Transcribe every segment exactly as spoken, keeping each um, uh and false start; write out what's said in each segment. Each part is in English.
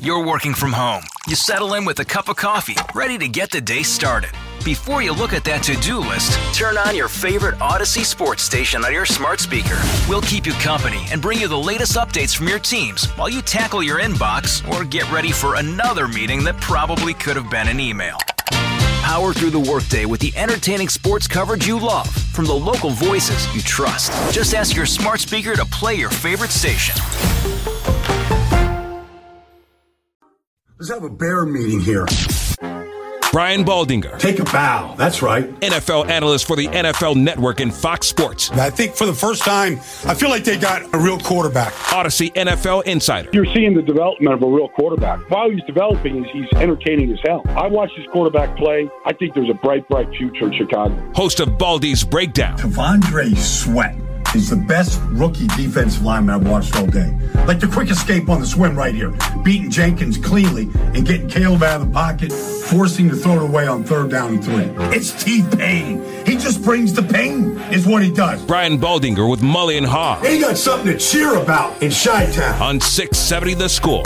You're working from home. You settle in with a cup of coffee, ready to get the day started. Before you look at that to-do list, turn on your favorite Odyssey sports station on your smart speaker. We'll keep you company and bring you the latest updates from your teams while you tackle your inbox or get ready for another meeting that probably could have been an email. Power through the workday with the entertaining sports coverage you love from the local voices you trust. Just ask your smart speaker to play your favorite station. Let's have a bear meeting here. Brian Baldinger. Take a bow. That's right. N F L analyst for the N F L Network and Fox Sports. I think for the first time, I feel like they got a real quarterback. Odyssey N F L Insider. You're seeing the development of a real quarterback. While he's developing, he's entertaining as hell. I watched his quarterback play. I think there's a bright, bright future in Chicago. Host of Baldy's Breakdown. T'Vondre Sweat is the best rookie defensive lineman I've watched all day. Like the quick escape on the swim right here. Beating Jenkins cleanly and getting Caleb out of the pocket, forcing to throw it away on third down and three. It's T-Pain. He just brings the pain, is what he does. Brian Baldinger with Mully and Haw. He got something to cheer about in Chi-Town. On six seventy The Score.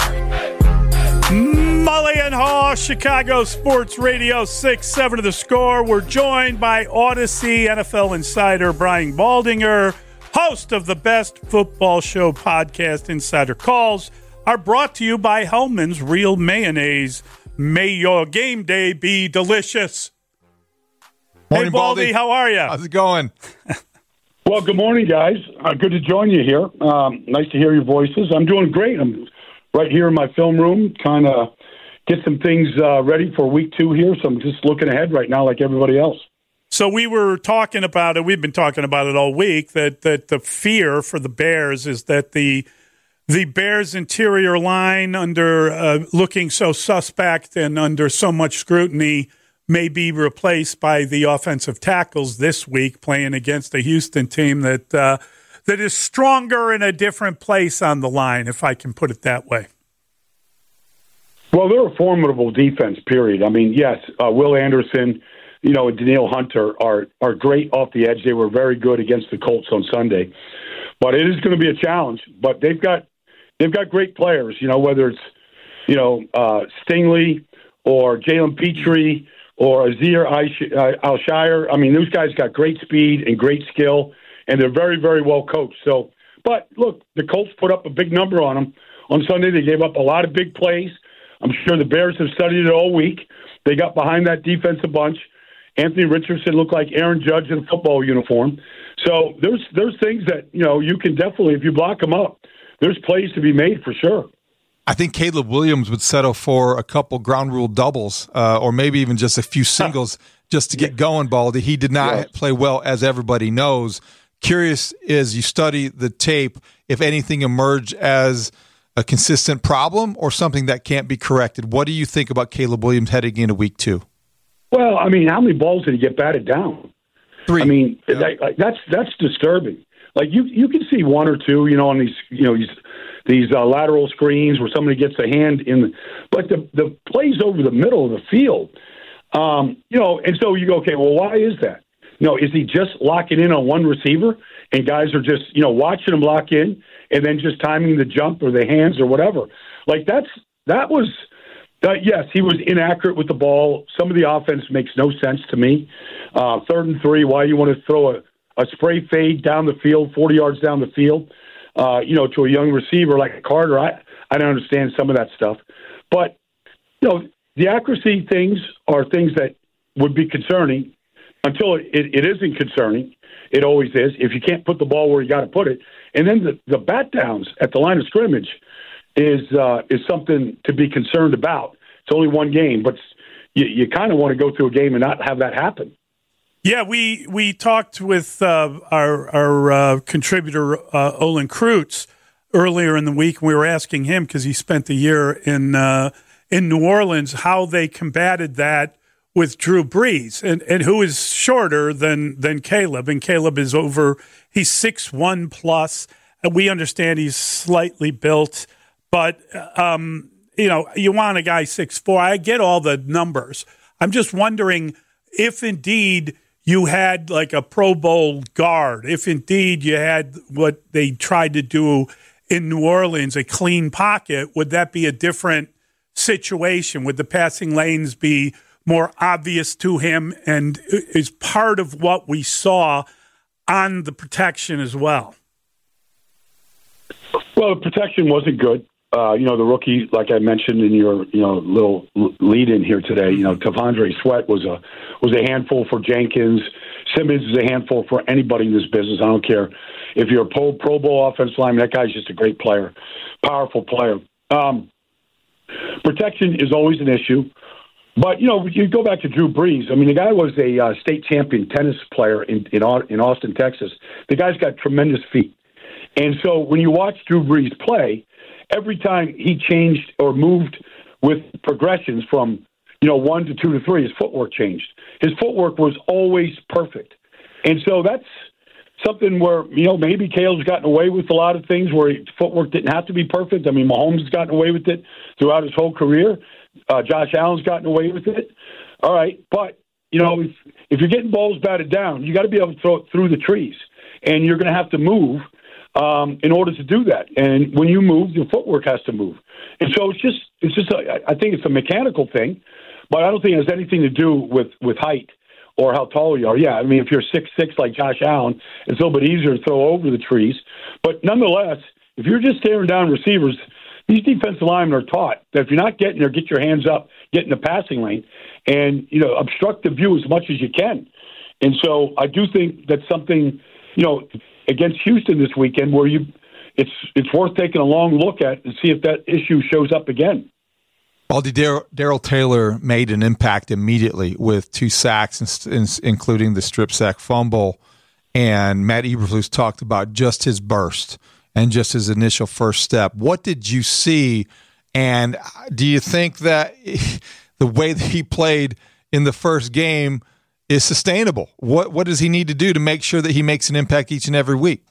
Mully and Haw, Chicago Sports Radio, six seventy The Score. We're joined by Odyssey N F L Insider Brian Baldinger, host of the Best Football Show podcast, Insider Calls, are brought to you by Hellman's Real Mayonnaise. May your game day be delicious. Morning, hey, Baldy, Baldy, how are you? How's it going? Well, good morning, guys. Uh, good to join you here. Um, nice to hear your voices. I'm doing great. I'm right here in my film room, kind of get some things uh, ready for week two here, so I'm just looking ahead right now like everybody else. So we were talking about it. We've been talking about it all week. That that the fear for the Bears is that the the Bears' interior line, under uh, looking so suspect and under so much scrutiny, may be replaced by the offensive tackles this week, playing against a Houston team that uh, that is stronger in a different place on the line, if I can put it that way. Well, they're a formidable defense. Period. I mean, yes, uh, Will Anderson, you know, and Danielle Hunter are are great off the edge. They were very good against the Colts on Sunday, but it is going to be a challenge. But they've got they've got great players. You know, whether it's you know uh, Stingley or Jalen Petrie or Azir Alshire. I mean, those guys got great speed and great skill, and they're very very well coached. So, but look, the Colts put up a big number on them on Sunday. They gave up a lot of big plays. I'm sure the Bears have studied it all week. They got behind that defensive bunch. Anthony Richardson looked like Aaron Judge in a football uniform. So there's there's things that, you know, you can definitely, if you block them up, there's plays to be made for sure. I think Caleb Williams would settle for a couple ground rule doubles uh, or maybe even just a few singles just to get going, Baldy. He did not yeah. play well, as everybody knows. Curious as you study the tape, if anything emerged as a consistent problem or something that can't be corrected. What do you think about Caleb Williams heading into week two? Well, I mean, how many balls did he get batted down? Three. I mean, yeah. that, like, that's that's disturbing. Like you, you can see one or two, you know, on these, you know, these these uh, lateral screens where somebody gets a hand in, the, but the the plays over the middle of the field, um, you know, and so you go, okay, well, why is that? You know, is he just locking in on one receiver and guys are just, you know, watching him lock in and then just timing the jump or the hands or whatever? Like that's that was. Uh, yes, he was inaccurate with the ball. Some of the offense makes no sense to me. Uh, third and three, why you want to throw a, a spray fade down the field, forty yards down the field, uh, you know, to a young receiver like Carter. I, I don't understand some of that stuff. But, you know, the accuracy things are things that would be concerning until it, it, it isn't concerning. It always is. If you can't put the ball where you got to put it. And then the, the bat downs at the line of scrimmage is uh, is something to be concerned about. It's only one game, but you, you kind of want to go through a game and not have that happen. Yeah, we we talked with uh, our our uh, contributor uh, Olin Kreutz earlier in the week. We were asking him because he spent the year in uh, in New Orleans how they combated that with Drew Brees, and and who is shorter than than Caleb, and Caleb is over. He's six one plus, and we understand he's slightly built. But, um, you know, you want a guy six four. I get all the numbers. I'm just wondering if indeed you had like a Pro Bowl guard, if indeed you had what they tried to do in New Orleans, a clean pocket, would that be a different situation? Would the passing lanes be more obvious to him, and is part of what we saw on the protection as well? Well, the protection wasn't good. Uh, you know, the rookie, like I mentioned in your, you know, little lead in here today, you know, T'Vondre Sweat was a was a handful for Jenkins. Simmons is a handful for anybody in this business. I don't care if you're a Pro, Pro Bowl offensive lineman. That guy's just a great player, powerful player. Um, protection is always an issue. But, you know, you go back to Drew Brees. I mean, the guy was a uh, state champion tennis player in, in in Austin, Texas. The guy's got tremendous feet. And so when you watch Drew Brees play, every time he changed or moved with progressions from, you know, one to two to three, his footwork changed. His footwork was always perfect. And so that's something where, you know, maybe Caleb's gotten away with a lot of things where footwork didn't have to be perfect. I mean, Mahomes has gotten away with it throughout his whole career. Uh, Josh Allen's gotten away with it. All right. But, you know, if, if you're getting balls batted down, you got to be able to throw it through the trees. And you're going to have to move um, in order to do that. And when you move, your footwork has to move. And so it's just, it's just, a, I think it's a mechanical thing, but I don't think it has anything to do with, with height or how tall you are. Yeah, I mean, if you're six foot six like Josh Allen, it's a little bit easier to throw over the trees. But nonetheless, if you're just staring down receivers, these defensive linemen are taught that if you're not getting there, get your hands up, get in the passing lane, and, you know, obstruct the view as much as you can. And so I do think that's something, you know, against Houston this weekend where you it's it's worth taking a long look at and see if that issue shows up again. Baldy, Darrell Taylor made an impact immediately with two sacks, including the strip sack fumble. And Matt Eberflus talked about just his burst and just his initial first step. What did you see? And do you think that the way that he played in the first game is sustainable? What what does he need to do to make sure that he makes an impact each and every week?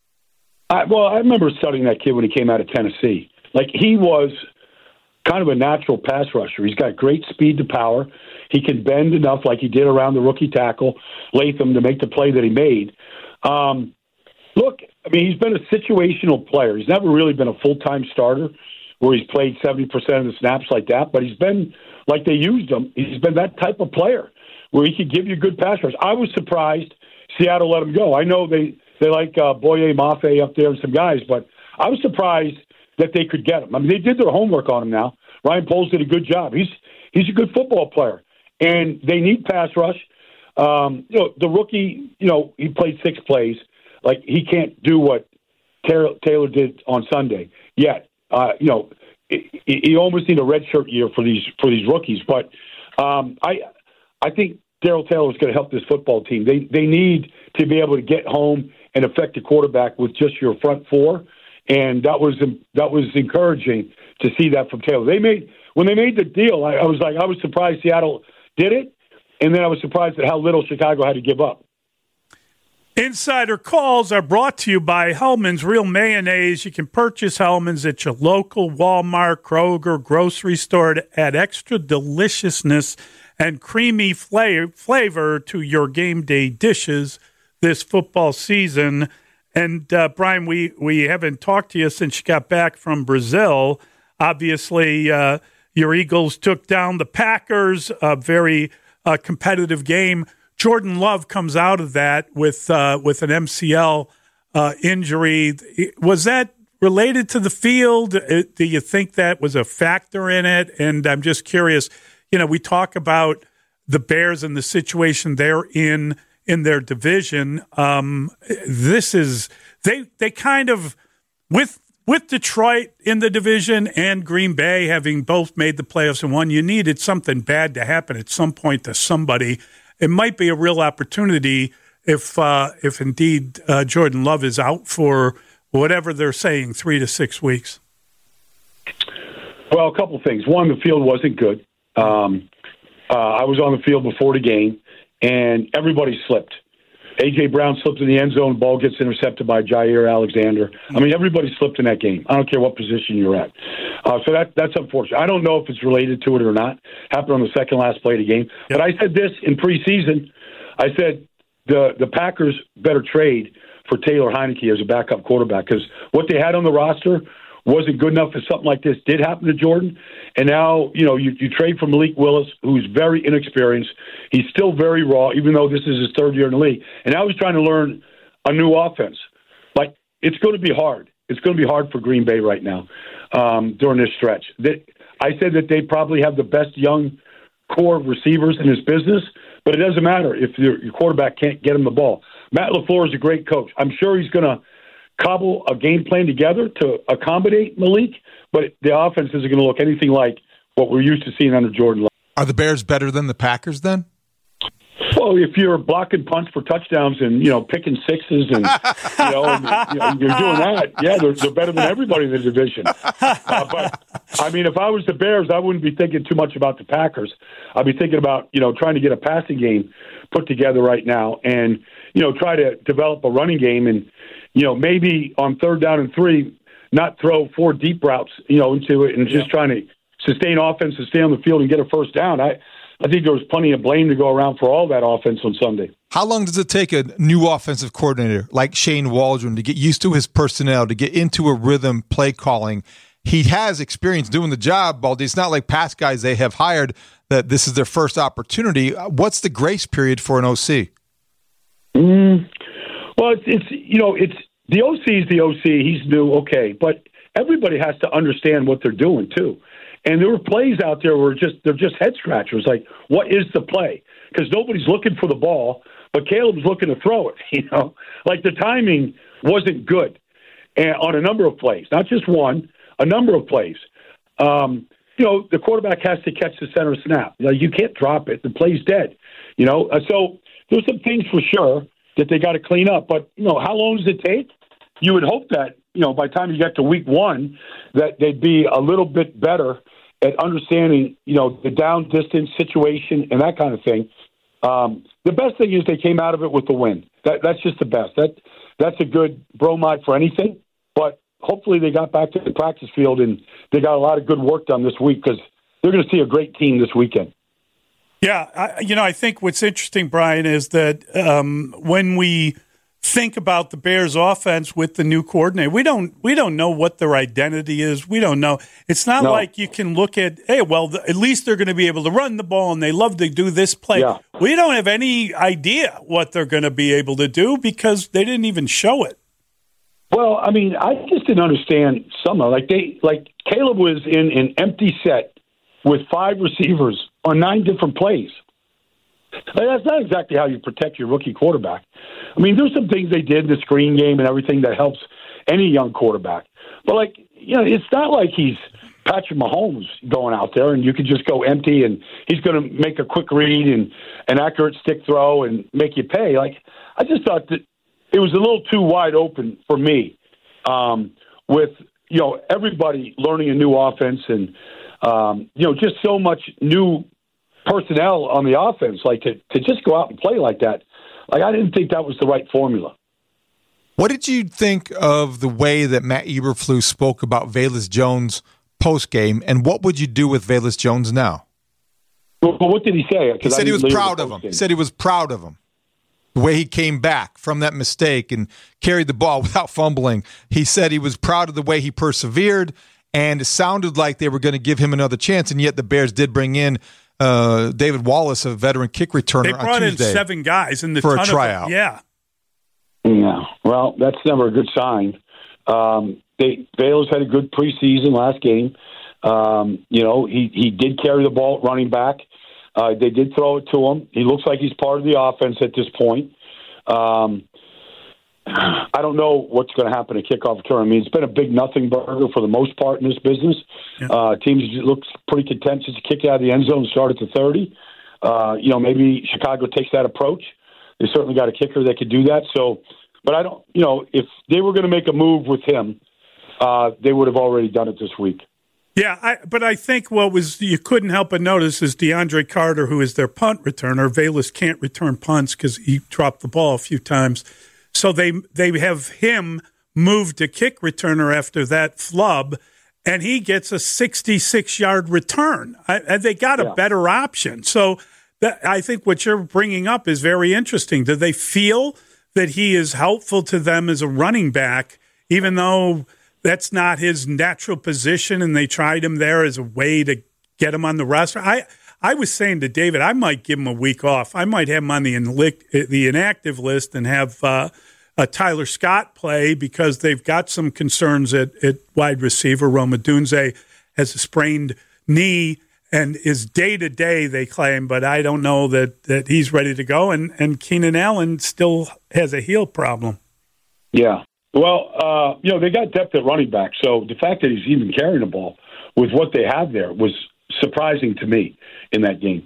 I, well, I remember studying that kid when he came out of Tennessee. Like, he was kind of a natural pass rusher. He's got great speed to power. He can bend enough, like he did around the rookie tackle, Latham, to make the play that he made. Um, look, I mean, he's been a situational player. He's never really been a full-time starter where he's played seventy percent of the snaps like that, but he's been, like they used him, he's been that type of player where he could give you good pass rush. I was surprised Seattle let him go. I know they, they like uh, Boye Mafe up there and some guys, but I was surprised that they could get him. I mean, they did their homework on him now. Ryan Poles did a good job. He's he's a good football player, and they need pass rush. Um, you know, the rookie, you know, he played six plays. Like, he can't do what Taylor, Taylor did on Sunday yet. Uh, you know, you almost need a redshirt year for these for these rookies. But um, I I think Darrell Taylor is going to help this football team. They they need to be able to get home and affect the quarterback with just your front four, and that was that was encouraging to see that from Taylor. They made when they made the deal. I, I was like I was surprised Seattle did it, and then I was surprised at how little Chicago had to give up. Insider calls are brought to you by Hellman's Real Mayonnaise. You can purchase Hellman's at your local Walmart, Kroger, grocery store to add extra deliciousness and creamy flavor to your game day dishes this football season. And, uh, Brian, we, we haven't talked to you since you got back from Brazil. Obviously, uh, your Eagles took down the Packers, a very uh, competitive game. Jordan Love comes out of that with uh, with an M C L uh, injury. Was that related to the field? Do you think that was a factor in it? And I'm just curious, you know, we talk about the Bears and the situation they're in in their division. Um, this is they they kind of with with Detroit in the division and Green Bay having both made the playoffs and won, you needed something bad to happen at some point to somebody. It might be a real opportunity if, uh, if indeed uh, Jordan Love is out for whatever they're saying, three to six weeks. Well, a couple of things. One, the field wasn't good. Um, uh, I was on the field before the game, and everybody slipped. A J. Brown slipped in the end zone. Ball gets intercepted by Jair Alexander. I mean, everybody slipped in that game. I don't care what position you're at. Uh, so that that's unfortunate. I don't know if it's related to it or not. Happened on the second last play of the game. Yep. But I said this in preseason. I said the the Packers better trade for Taylor Heineke as a backup quarterback because what they had on the roster wasn't good enough if something like this did happen to Jordan. And now, you know, you, you trade for Malik Willis, who's very inexperienced. He's still very raw, even though this is his third year in the league. And now he's trying to learn a new offense. Like, it's going to be hard. It's going to be hard for Green Bay right now um, during this stretch. They, I said that they probably have the best young core of receivers in this business, but it doesn't matter if your, your quarterback can't get him the ball. Matt LaFleur is a great coach. I'm sure he's going to cobble a game plan together to accommodate Malik, but the offense isn't going to look anything like what we're used to seeing under Jordan. Are the Bears better than the Packers then? Well, if you're blocking punts for touchdowns and, you know, picking sixes and, you know, and, you know you're doing that, yeah, they're, they're better than everybody in the division. Uh, but, I mean, if I was the Bears, I wouldn't be thinking too much about the Packers. I'd be thinking about, you know, trying to get a passing game put together right now and, you know, try to develop a running game and, you know, maybe on third down and three, not throw four deep routes, you know, into it and just yeah. trying to sustain offense and stay on the field and get a first down. I I think there was plenty of blame to go around for all that offense on Sunday. How long does it take a new offensive coordinator like Shane Waldron to get used to his personnel, to get into a rhythm play calling? He has experience doing the job, Baldy. It's not like past guys they have hired that this is their first opportunity. What's the grace period for an O C? Mm, well, it's, it's you know, it's the O C is the O C. He's new, okay, but everybody has to understand what they're doing too. And there were plays out there where just they're just head scratchers. Like, what is the play? Because nobody's looking for the ball, but Caleb's looking to throw it. You know, like the timing wasn't good, and on a number of plays, not just one, a number of plays. Um, you know, the quarterback has to catch the center snap. You know, you can't drop it; the play's dead. You know, uh, so there's some things for sure that they got to clean up. But you know, how long does it take? You would hope that you know by the time you get to week one, that they'd be a little bit better at understanding, you know, the down distance situation and that kind of thing. Um, the best thing is they came out of it with the win. That, that's just the best. That that's a good bromide for anything. But hopefully they got back to the practice field and they got a lot of good work done this week because they're going to see a great team this weekend. Yeah, I, you know, I think what's interesting, Brian, is that um, when we think about the Bears offense with the new coordinator, we don't we don't know what their identity is. We don't know. It's not no. like you can look at, hey, well, the, at least they're going to be able to run the ball and they love to do this play. Yeah. We don't have any idea what they're going to be able to do because they didn't even show it. Well, I mean, I just didn't understand some of like they like Caleb was in an empty set with five receivers on nine different plays. Like, that's not exactly how you protect your rookie quarterback. I mean, there's some things they did in the screen game and everything that helps any young quarterback. But, like, you know, it's not like he's Patrick Mahomes going out there and you can just go empty and he's going to make a quick read and an accurate stick throw and make you pay. Like, I just thought that it was a little too wide open for me um, with, you know, everybody learning a new offense and, um, you know, just so much new personnel on the offense, like to, to just go out and play like that. Like, I didn't think that was the right formula. What did you think of the way that Matt Eberflus spoke about Velus Jones post-game, and what would you do with Velus Jones now? Well, what did he say? He said he was proud of him. He said he was proud of him. The way he came back from that mistake and carried the ball without fumbling. He said he was proud of the way he persevered, and it sounded like they were going to give him another chance, and yet the Bears did bring in Uh, David Wallace, a veteran kick returner, they brought on Tuesday in seven guys in the for ton a tryout. Of, yeah, yeah. Well, that's never a good sign. Um, they Velus had a good preseason last game. Um, you know, he he did carry the ball at running back. Uh, they did throw it to him. He looks like he's part of the offense at this point. Um, I don't know what's going to happen at kickoff return. I mean, it's been a big nothing burger for the most part in this business. Yeah. Uh, teams look pretty content just to kick out of the end zone and start at the thirty. Uh, you know, maybe Chicago takes that approach. They certainly got a kicker that could do that. So, but I don't, you know, if they were going to make a move with him, uh, they would have already done it this week. Yeah, I, but I think what was you couldn't help but notice is DeAndre Carter, who is their punt returner. Velus can't return punts because he dropped the ball a few times. So they they have him moved to kick returner after that flub, and he gets a sixty-six-yard return. I, and they got a yeah. better option. So that, I think what you're bringing up is very interesting. Do they feel that he is helpful to them as a running back, even though that's not his natural position, and they tried him there as a way to get him on the roster. I I was saying to David, I might give him a week off. I might have him on the inlic- the inactive list and have uh, a Tyler Scott play because they've got some concerns at, at wide receiver. Rome Odunze has a sprained knee and is day-to-day, they claim, but I don't know that, that he's ready to go. And, and Keenan Allen still has a heel problem. Yeah. Well, uh, you know, they got depth at running back, so the fact that he's even carrying the ball with what they have there was surprising to me in that game.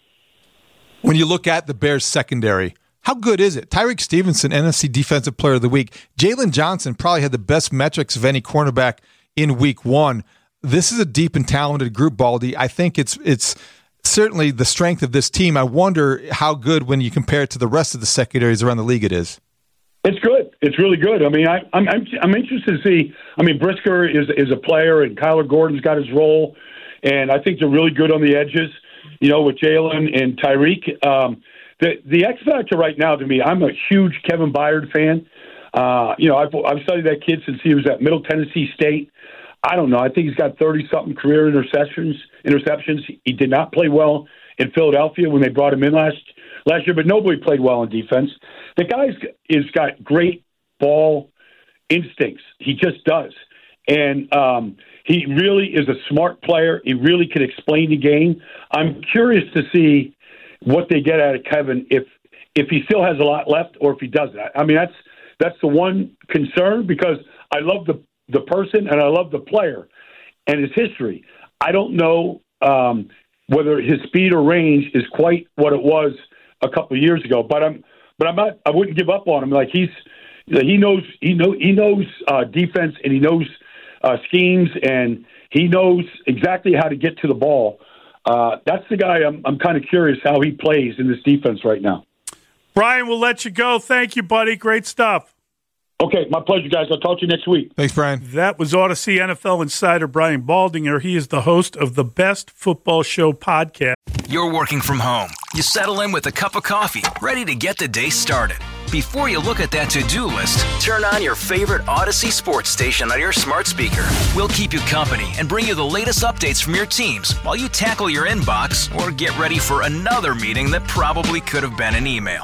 When you look at the Bears secondary, how good is it? Tyreek Stevenson, N F C Defensive Player of the Week. Jalen Johnson probably had the best metrics of any cornerback in week one. This is a deep and talented group, Baldy. I think it's it's certainly the strength of this team. I wonder how good, when you compare it to the rest of the secondaries around the league, it is. It's good. It's really good. I mean, I, I'm, I'm I'm interested to see. I mean, Brisker is is a player, and Kyler Gordon's got his role, and I think they're really good on the edges. You know, with Jalen and Tyreek. Um, the the X factor right now to me, I'm a huge Kevin Byard fan. Uh, you know, I've I've studied that kid since he was at Middle Tennessee State. I don't know. I think he's got thirty-something career interceptions. Interceptions. He did not play well in Philadelphia when they brought him in last last year, but nobody played well in defense. The guy's is got great ball instincts. He just does, and um, he really is a smart player. He really can explain the game. I'm curious to see what they get out of Kevin if if he still has a lot left or if he doesn't. I mean, that's that's the one concern because I love the. the person, and I love the player and his history. I don't know um, whether his speed or range is quite what it was a couple of years ago, but I'm, but I'm not, I wouldn't give up on him. Like he's, he knows, he know, he knows uh, defense and he knows uh, schemes and he knows exactly how to get to the ball. Uh, that's the guy I'm, I'm kind of curious how he plays in this defense right now. Brian, we'll let you go. Thank you, buddy. Great stuff. Okay, my pleasure, guys. I'll talk to you next week. Thanks, Brian. That was Odyssey N F L insider Brian Baldinger. He is the host of the Best Football Show podcast. You're working from home. You settle in with a cup of coffee, ready to get the day started. Before you look at that to-do list, turn on your favorite Odyssey sports station on your smart speaker. We'll keep you company and bring you the latest updates from your teams while you tackle your inbox or get ready for another meeting that probably could have been an email.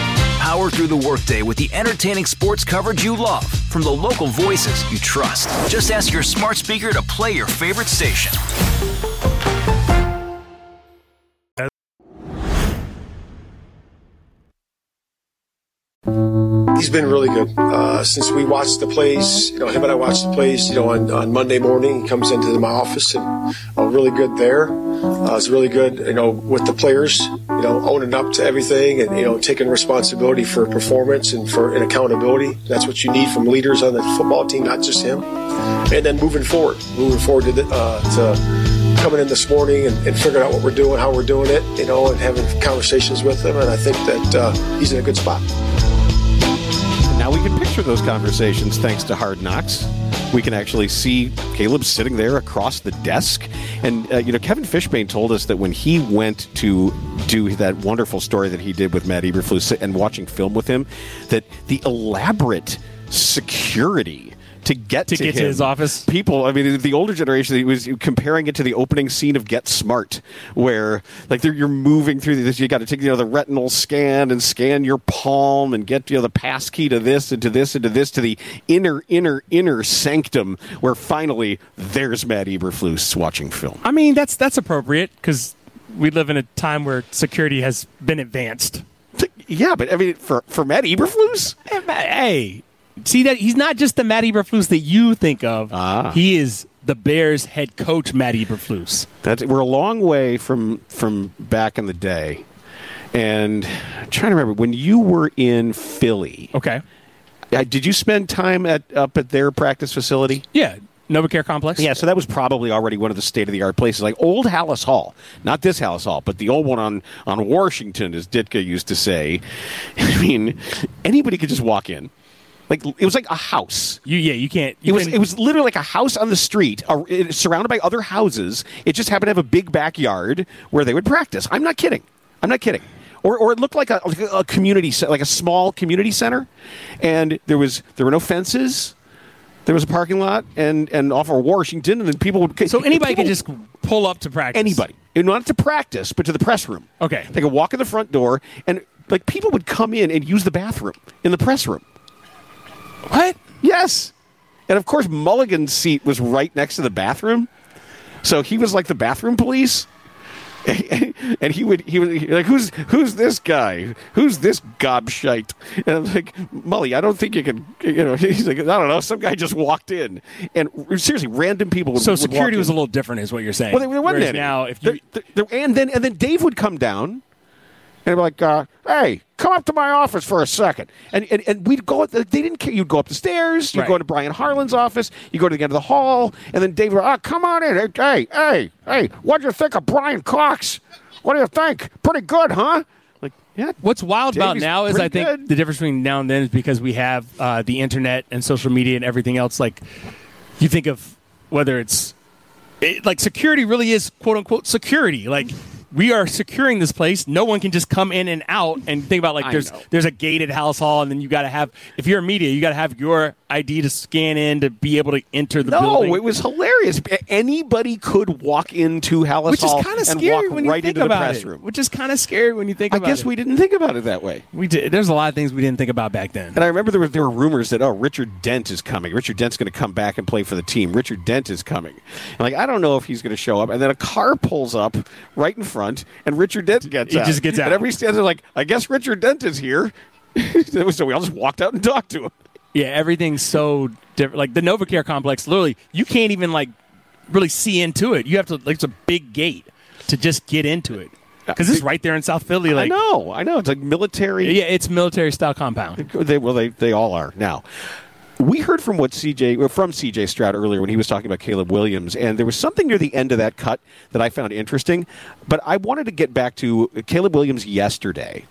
Power through the workday with the entertaining sports coverage you love from the local voices you trust. Just ask your smart speaker to play your favorite station. He's been really good uh, since we watched the plays. You know, him and I watched the plays. You know, on, on Monday morning, he comes into my office and uh, really good there. Uh, it's really good, you know, with the players. You know, owning up to everything and you know taking responsibility for performance and for and accountability. That's what you need from leaders on the football team, not just him. And then moving forward, moving forward to, the, uh, to coming in this morning and, and figuring out what we're doing, how we're doing it, you know, and having conversations with them. And I think that uh, he's in a good spot. Now we can picture those conversations thanks to Hard Knocks. We can actually see Caleb sitting there across the desk. And, uh, you know, Kevin Fishbain told us that when he went to do that wonderful story that he did with Matt Eberflus and watching film with him, that the elaborate security to get to, to get him, to his office. People, I mean, the older generation, he was comparing it to the opening scene of Get Smart, where like you're moving through this. You got to take you know the retinal scan and scan your palm and get you know the pass key to this and to this and to this to the inner inner inner sanctum where finally there's Matt Eberflus watching film. I mean, that's that's appropriate because we live in a time where security has been advanced. Yeah, but I mean, for for Matt Eberflus, hey. See that he's not just the Matt Eberflus that you think of. Ah. He is the Bears head coach, Matt Eberflus. That's, we're a long way from from back in the day. And I'm trying to remember, when you were in Philly, okay, uh, did you spend time at up at their practice facility? Yeah, NovaCare Complex. Yeah, so that was probably already one of the state-of-the-art places, like old Hallis Hall. Not this Hallis Hall, but the old one on, on Washington, as Ditka used to say. I mean, anybody could just walk in. Like it was like a house. You yeah, you can't. You it was can, it was literally like a house on the street, uh, it, surrounded by other houses. It just happened to have a big backyard where they would practice. I'm not kidding. I'm not kidding. Or or it looked like a, like a community, like a small community center, and there was there were no fences. There was a parking lot and, and off of Washington, and then people would... So anybody people, could just pull up to practice? Anybody. Not to practice, but to the press room. Okay. They could walk in the front door, and like people would come in and use the bathroom in the press room. What? Yes. And, of course, Mulligan's seat was right next to the bathroom. So he was like the bathroom police. And he would, he would like, who's who's this guy? Who's this gobshite? And I'm like, Mully, I don't think you can, you know, he's like, I don't know, some guy just walked in. And seriously, random people would So would security walk was in. a little different, is what you're saying. Well, there wasn't Whereas any. now, if you... There- there- and, then, and then Dave would come down. And be like, uh, hey, come up to my office for a second. And and, and we'd go, they didn't care. You'd go up the stairs. You'd Right. go into Brian Harlan's office. You go to the end of the hall. And then Dave would, oh, come on in. Hey, hey, hey, what'd you think of Brian Cox? What do you think? Pretty good, huh? Like, yeah. What's wild about Davey's now is I pretty think good. the difference between now and then is because we have uh, the internet and social media and everything else. Like, you think of whether it's it, like security really is quote unquote security. Like, we are securing this place. No one can just come in and out. And think about like I there's know. there's a gated house hall, and then you got to have, if you're a media, you got to have your I D to scan in to be able to enter the No, building. it was hilarious. Anybody could walk into Hallis which is Hall kind of and scary walk when you right think into the about press it. room. Which is kind of scary when you think I about guess it. we didn't think about it that way. We did. There's a lot of things we didn't think about back then. And I remember there were, there were rumors that, oh, Richard Dent is coming. Richard Dent's going to come back and play for the team. Richard Dent is coming. And like, I don't know if he's going to show up. And then a car pulls up right in front, and Richard Dent gets He out. just gets out. And everybody stands there like, I guess Richard Dent is here. So we all just walked out and talked to him. Yeah, everything's so different. Like the NovaCare complex, literally, you can't even like really see into it. You have to like it's a big gate to just get into it because it's right there in South Philly. Like I know, I know. It's like military. Yeah, it's military style compound. They, well, they they all are now. We heard from what C J from C J Stroud earlier when he was talking about Caleb Williams, and there was something near the end of that cut that I found interesting. But I wanted to get back to Caleb Williams yesterday.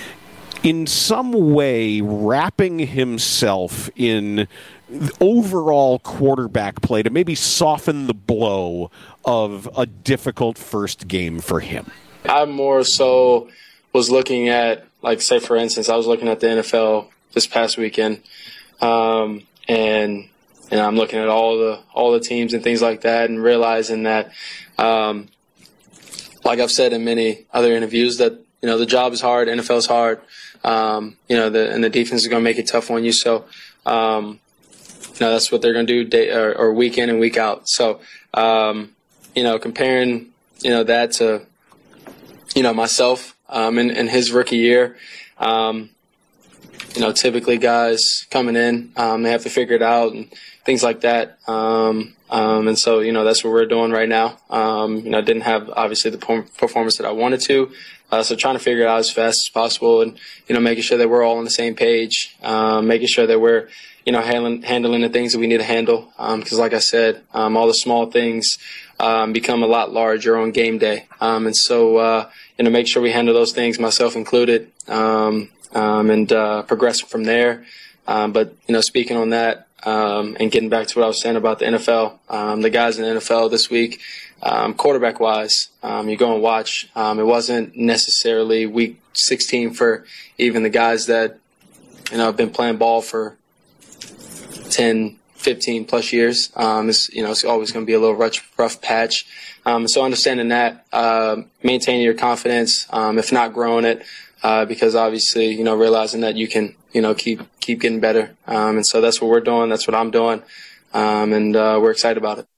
In some way, wrapping himself in overall quarterback play to maybe soften the blow of a difficult first game for him. I more so was looking at, like, say, for instance, I was looking at the N F L this past weekend, um, and and I'm looking at all the all the teams and things like that, and realizing that, um, like I've said in many other interviews, that you know the job is hard, N F L is hard. Um, you know, the, and the defense is going to make it tough on you. So, um, you know, that's what they're going to do day or, or week in and week out. So, um, you know, comparing, you know, that to, you know, myself, um, in, in his rookie year, um, you know, typically guys coming in, um, they have to figure it out and things like that. Um, um, and so, you know, that's what we're doing right now. Um, you know, didn't have obviously the performance that I wanted to. Uh, so trying to figure it out as fast as possible and, you know, making sure that we're all on the same page, um, making sure that we're, you know, handling, handling the things that we need to handle. Um, cause like I said, um, all the small things, um, become a lot larger on game day. Um, and so, uh, you know, make sure we handle those things, myself included, um, um, and, uh, progress from there. Um, but, you know, speaking on that, um, and getting back to what I was saying about the N F L, um, the guys in the N F L this week, Um, quarterback wise, um, you go and watch. Um, it wasn't necessarily week sixteen for even the guys that, you know, have been playing ball for ten, fifteen plus years. Um, it's, you know, it's always going to be a little rough, rough patch. Um, so understanding that, uh, maintaining your confidence, um, if not growing it, uh, because obviously, you know, realizing that you can, you know, keep, keep getting better. Um, and so that's what we're doing. That's what I'm doing. Um, and, uh, we're excited about it.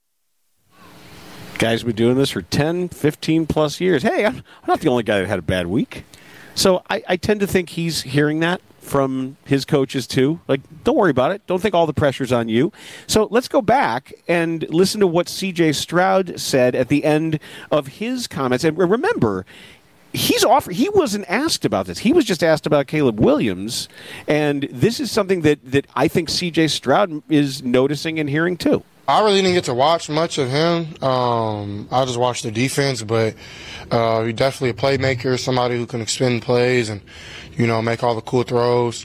Guy's been doing this for ten, fifteen plus years. Hey, I'm not the only guy that had a bad week. So I, I tend to think he's hearing that from his coaches too. Like, don't worry about it. Don't think all the pressure's on you. So let's go back and listen to what C J Stroud said at the end of his comments. And remember, he's offered, he wasn't asked about this. He was just asked about Caleb Williams. And this is something that, that I think C J Stroud is noticing and hearing too. I really didn't get to watch much of him. Um, I just watched the defense, but uh, he's definitely a playmaker, somebody who can extend plays and, you know, make all the cool throws.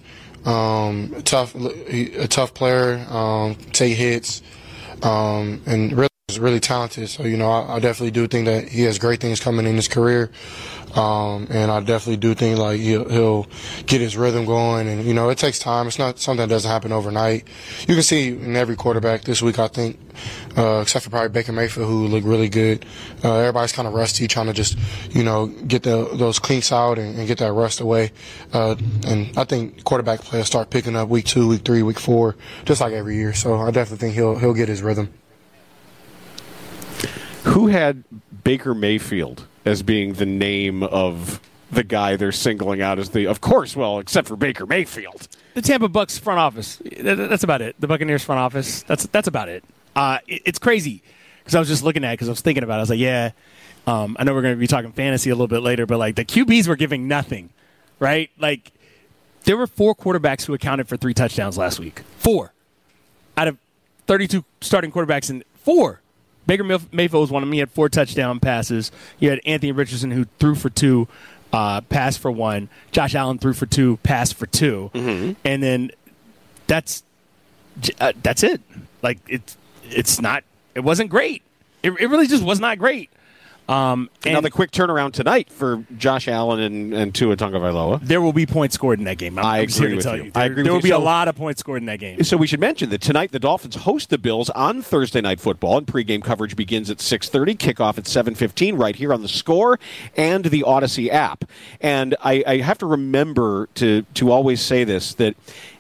Um, tough, a tough player, um, take hits, um, and really He's really talented, so, you know, I, I definitely do think that he has great things coming in his career. Um, and I definitely do think, like, he'll, he'll get his rhythm going. And, you know, it takes time. It's not something that doesn't happen overnight. You can see in every quarterback this week, I think, uh, except for probably Baker Mayfield, who looked really good. Uh, everybody's kind of rusty, trying to just, you know, get the, those clinks out and, and get that rust away. Uh, and I think quarterback play will start picking up week two, week three, week four, just like every year. So I definitely think he'll he'll get his rhythm. Who had Baker Mayfield as being the name of the guy they're singling out as the, of course, well, except for Baker Mayfield? The Tampa Bucks front office. That's about it. The Buccaneers front office. That's that's about it. Uh, it it's crazy because I was just looking at it because I was thinking about it. I was like, yeah, um, I know we're going to be talking fantasy a little bit later, but like the Q Bs were giving nothing, right? Like there were four quarterbacks who accounted for three touchdowns last week. Four out of thirty-two starting quarterbacks, and four. Baker Mayfield was one of them. He had four touchdown passes. You had Anthony Richardson, who threw for two, uh, passed for one. Josh Allen threw for two, passed for two. Mm-hmm. And then that's uh, that's it. Like, it's it's not – it wasn't great. It, it really just was not great. Um, and now the quick turnaround tonight for Josh Allen and, and Tua Tagovailoa. There will be points scored in that game. I'm, I I'm agree to with tell you. you. There, I agree there will with be you. a So, lot of points scored in that game. So we should mention that tonight the Dolphins host the Bills on Thursday Night Football, and pregame coverage begins at six thirty, kickoff at seven fifteen right here on the Score and the Odyssey app. And I, I have to remember to to always say this, that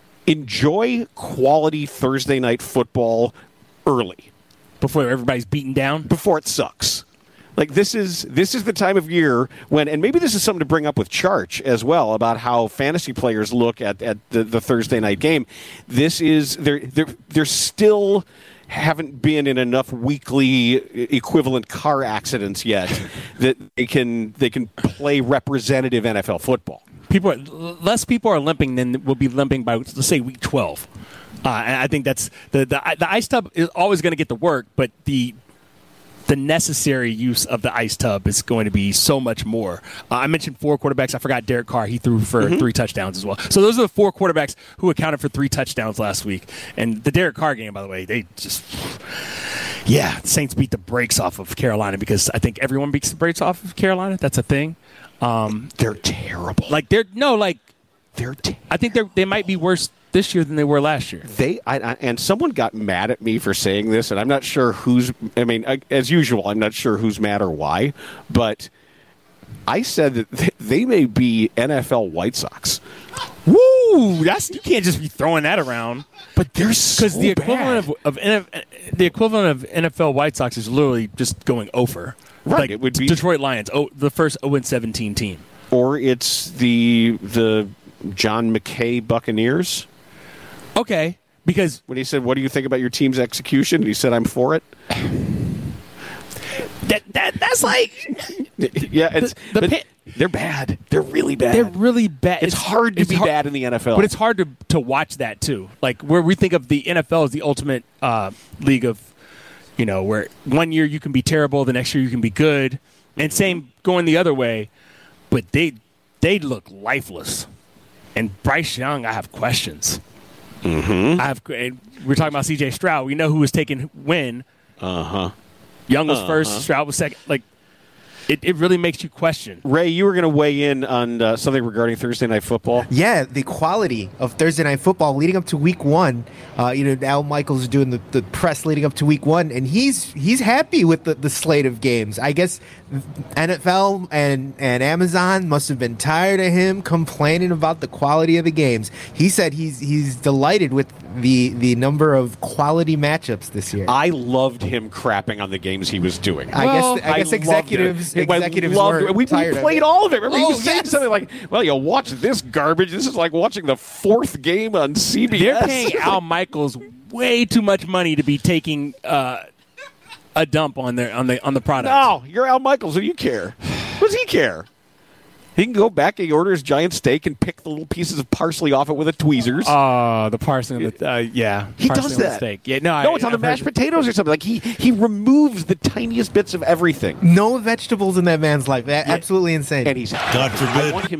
enjoy quality Thursday Night Football early. Before everybody's beaten down? Before it sucks. Like, this is this is the time of year when, and maybe this is something to bring up with Charch as well, about how fantasy players look at, at the, the Thursday night game. This is, they're, they're, they're still haven't been in enough weekly equivalent car accidents yet that they can they can play representative N F L football. People are, less people are limping than will be limping by, let's say, week twelve. Uh, and I think that's the, the the ice tub is always going to get the work, but the the necessary use of the ice tub is going to be so much more. Uh, I mentioned four quarterbacks. I forgot Derek Carr. He threw for mm-hmm. three touchdowns as well. So those are the four quarterbacks who accounted for three touchdowns last week. And the Derek Carr game, by the way, they just – yeah, the Saints beat the brakes off of Carolina because I think everyone beats the brakes off of Carolina. That's a thing. Um, they're terrible. Like, they're – no, like – they're. Ter- I think they they might be worse this year than they were last year. They I, I, and someone got mad at me for saying this, and I'm not sure who's. I mean, I, as usual, I'm not sure who's mad or why, but I said that they, they may be N F L White Sox. Woo! That's you can't just be throwing that around. But they're so because the equivalent bad. of, of N F, the equivalent of N F L White Sox is literally just going over. Right, like it would be Detroit Lions, oh, the first oh and seventeen team, or it's the the. John McKay Buccaneers. Okay, because when he said, "What do you think about your team's execution?" he said, "I'm for it." that that that's like, yeah, it's the, the pit, they're bad. They're really bad. They're really bad. It's, it's hard to it's be hard, bad in the N F L, but it's hard to to watch that too. Like where we think of the N F L as the ultimate uh, league of, you know, where one year you can be terrible, the next year you can be good, and same going the other way. But they they look lifeless. And Bryce Young, I have questions. Mm-hmm. I have. We're talking about C J Stroud. We know who was taking when. Uh huh. Young was uh-huh. first. Stroud was second. Like, it, it really makes you question. Ray, you were going to weigh in on uh, something regarding Thursday Night Football. Yeah, the quality of Thursday Night Football leading up to Week One. Uh, you know, Al Michaels is doing the, the press leading up to Week One, and he's he's happy with the, the slate of games. I guess N F L and, and Amazon must have been tired of him complaining about the quality of the games. He said he's he's delighted with the the number of quality matchups this year. I loved him crapping on the games he was doing. I well, guess I guess I executives executives were we, we played all of it. Remember, oh, you said yes. something like, "Well, you watch this garbage. This is like watching the fourth game on C B S." They're paying Al Michaels way too much money to be taking uh, a dump on their on the on the product. No, you're Al Michaels. Who do you care? What does he care? He can go back and he orders giant steak and pick the little pieces of parsley off it with a tweezers. Oh, uh, the parsley. On the, uh, yeah, he parsley does on the that. steak. Yeah, no, no, I, it's on I've the mashed heard... potatoes or something. Like he he removes the tiniest bits of everything. No vegetables in that man's life. Yeah. Absolutely insane. And he's God forbid. I want him.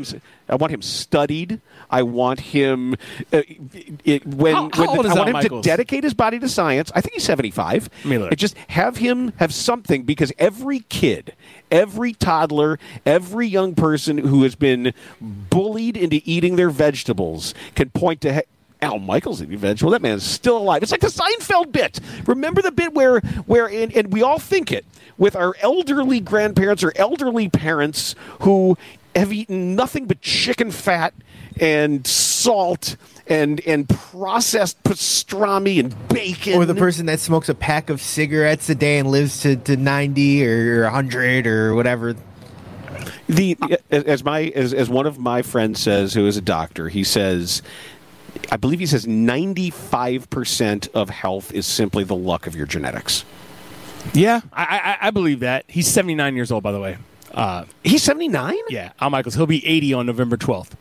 I want him studied. I want him uh, it, when, how, how when old the, is I want Al him Michaels? to dedicate his body to science. I think he's seventy-five. And just have him have something, because every kid, every toddler, every young person who has been bullied into eating their vegetables can point to. He- Al Michaels eating vegetable. That man's still alive. It's like the Seinfeld bit. Remember the bit where, where, and, and we all think it with our elderly grandparents or elderly parents who have eaten nothing but chicken fat and salt and and processed pastrami and bacon. Or the person that smokes a pack of cigarettes a day and lives to, to ninety or one hundred or whatever. The as my as, as one of my friends says, who is a doctor, he says, I believe he says ninety-five percent of health is simply the luck of your genetics. Yeah, I, I, I believe that. He's seventy-nine years old, by the way. Uh, He's seventy-nine? Yeah, Al Michaels. He'll be eighty on November twelfth.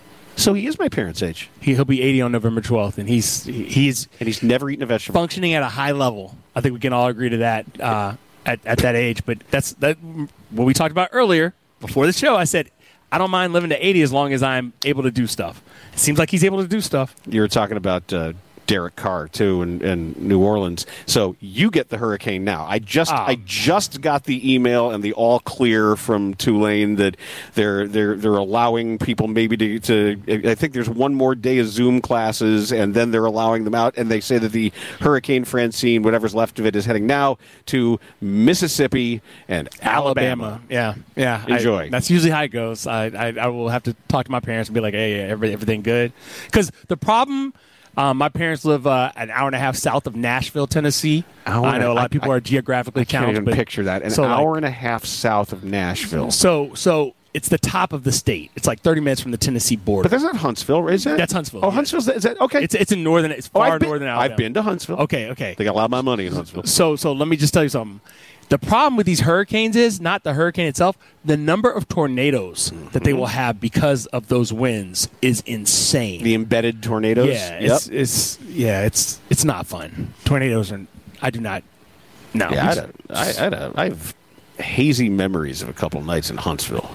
So he is my parents' age. He, he'll be eighty on November twelfth, and he's he's and he's never eaten a vegetable. Functioning at a high level. I think we can all agree to that uh, at at that age. But that's that. What we talked about earlier before the show. I said I don't mind living to eighty as long as I'm able to do stuff. It seems like he's able to do stuff. You were talking about uh, Derek Carr too, in, in New Orleans. So you get the hurricane now. I just Oh. I just got the email and the all clear from Tulane that they're they're they're allowing people maybe to, to I think there's one more day of Zoom classes, and then they're allowing them out, and they say that the Hurricane Francine, whatever's left of it, is heading now to Mississippi and Alabama. Yeah, yeah. Enjoy. I, that's usually how it goes. I, I I will have to talk to my parents and be like, hey, every, everything good? Because the problem. Um, my parents live uh, an hour and a half south of Nashville, Tennessee. Hour I know a lot I- of people I- are geographically I can't challenged. even but picture that. An so, hour like, and a half south of Nashville. So, so it's the top of the state. It's like thirty minutes from the Tennessee border. But that's not Huntsville, is it? That's Huntsville. Oh, yeah. Huntsville's is that okay? It's it's in northern. It's Oh, far I've been- northern Alabama. I've been to Huntsville. Okay, okay. They got a lot of my money in Huntsville. So, so let me just tell you something. The problem with these hurricanes is not the hurricane itself. The number of tornadoes mm-hmm. that they will have because of those winds is insane. The embedded tornadoes. Yeah, Yep. it's, it's yeah, it's it's not fun. Tornadoes are. I do not. No. Yeah, I, had a, I, had a, I have hazy memories of a couple nights in Huntsville.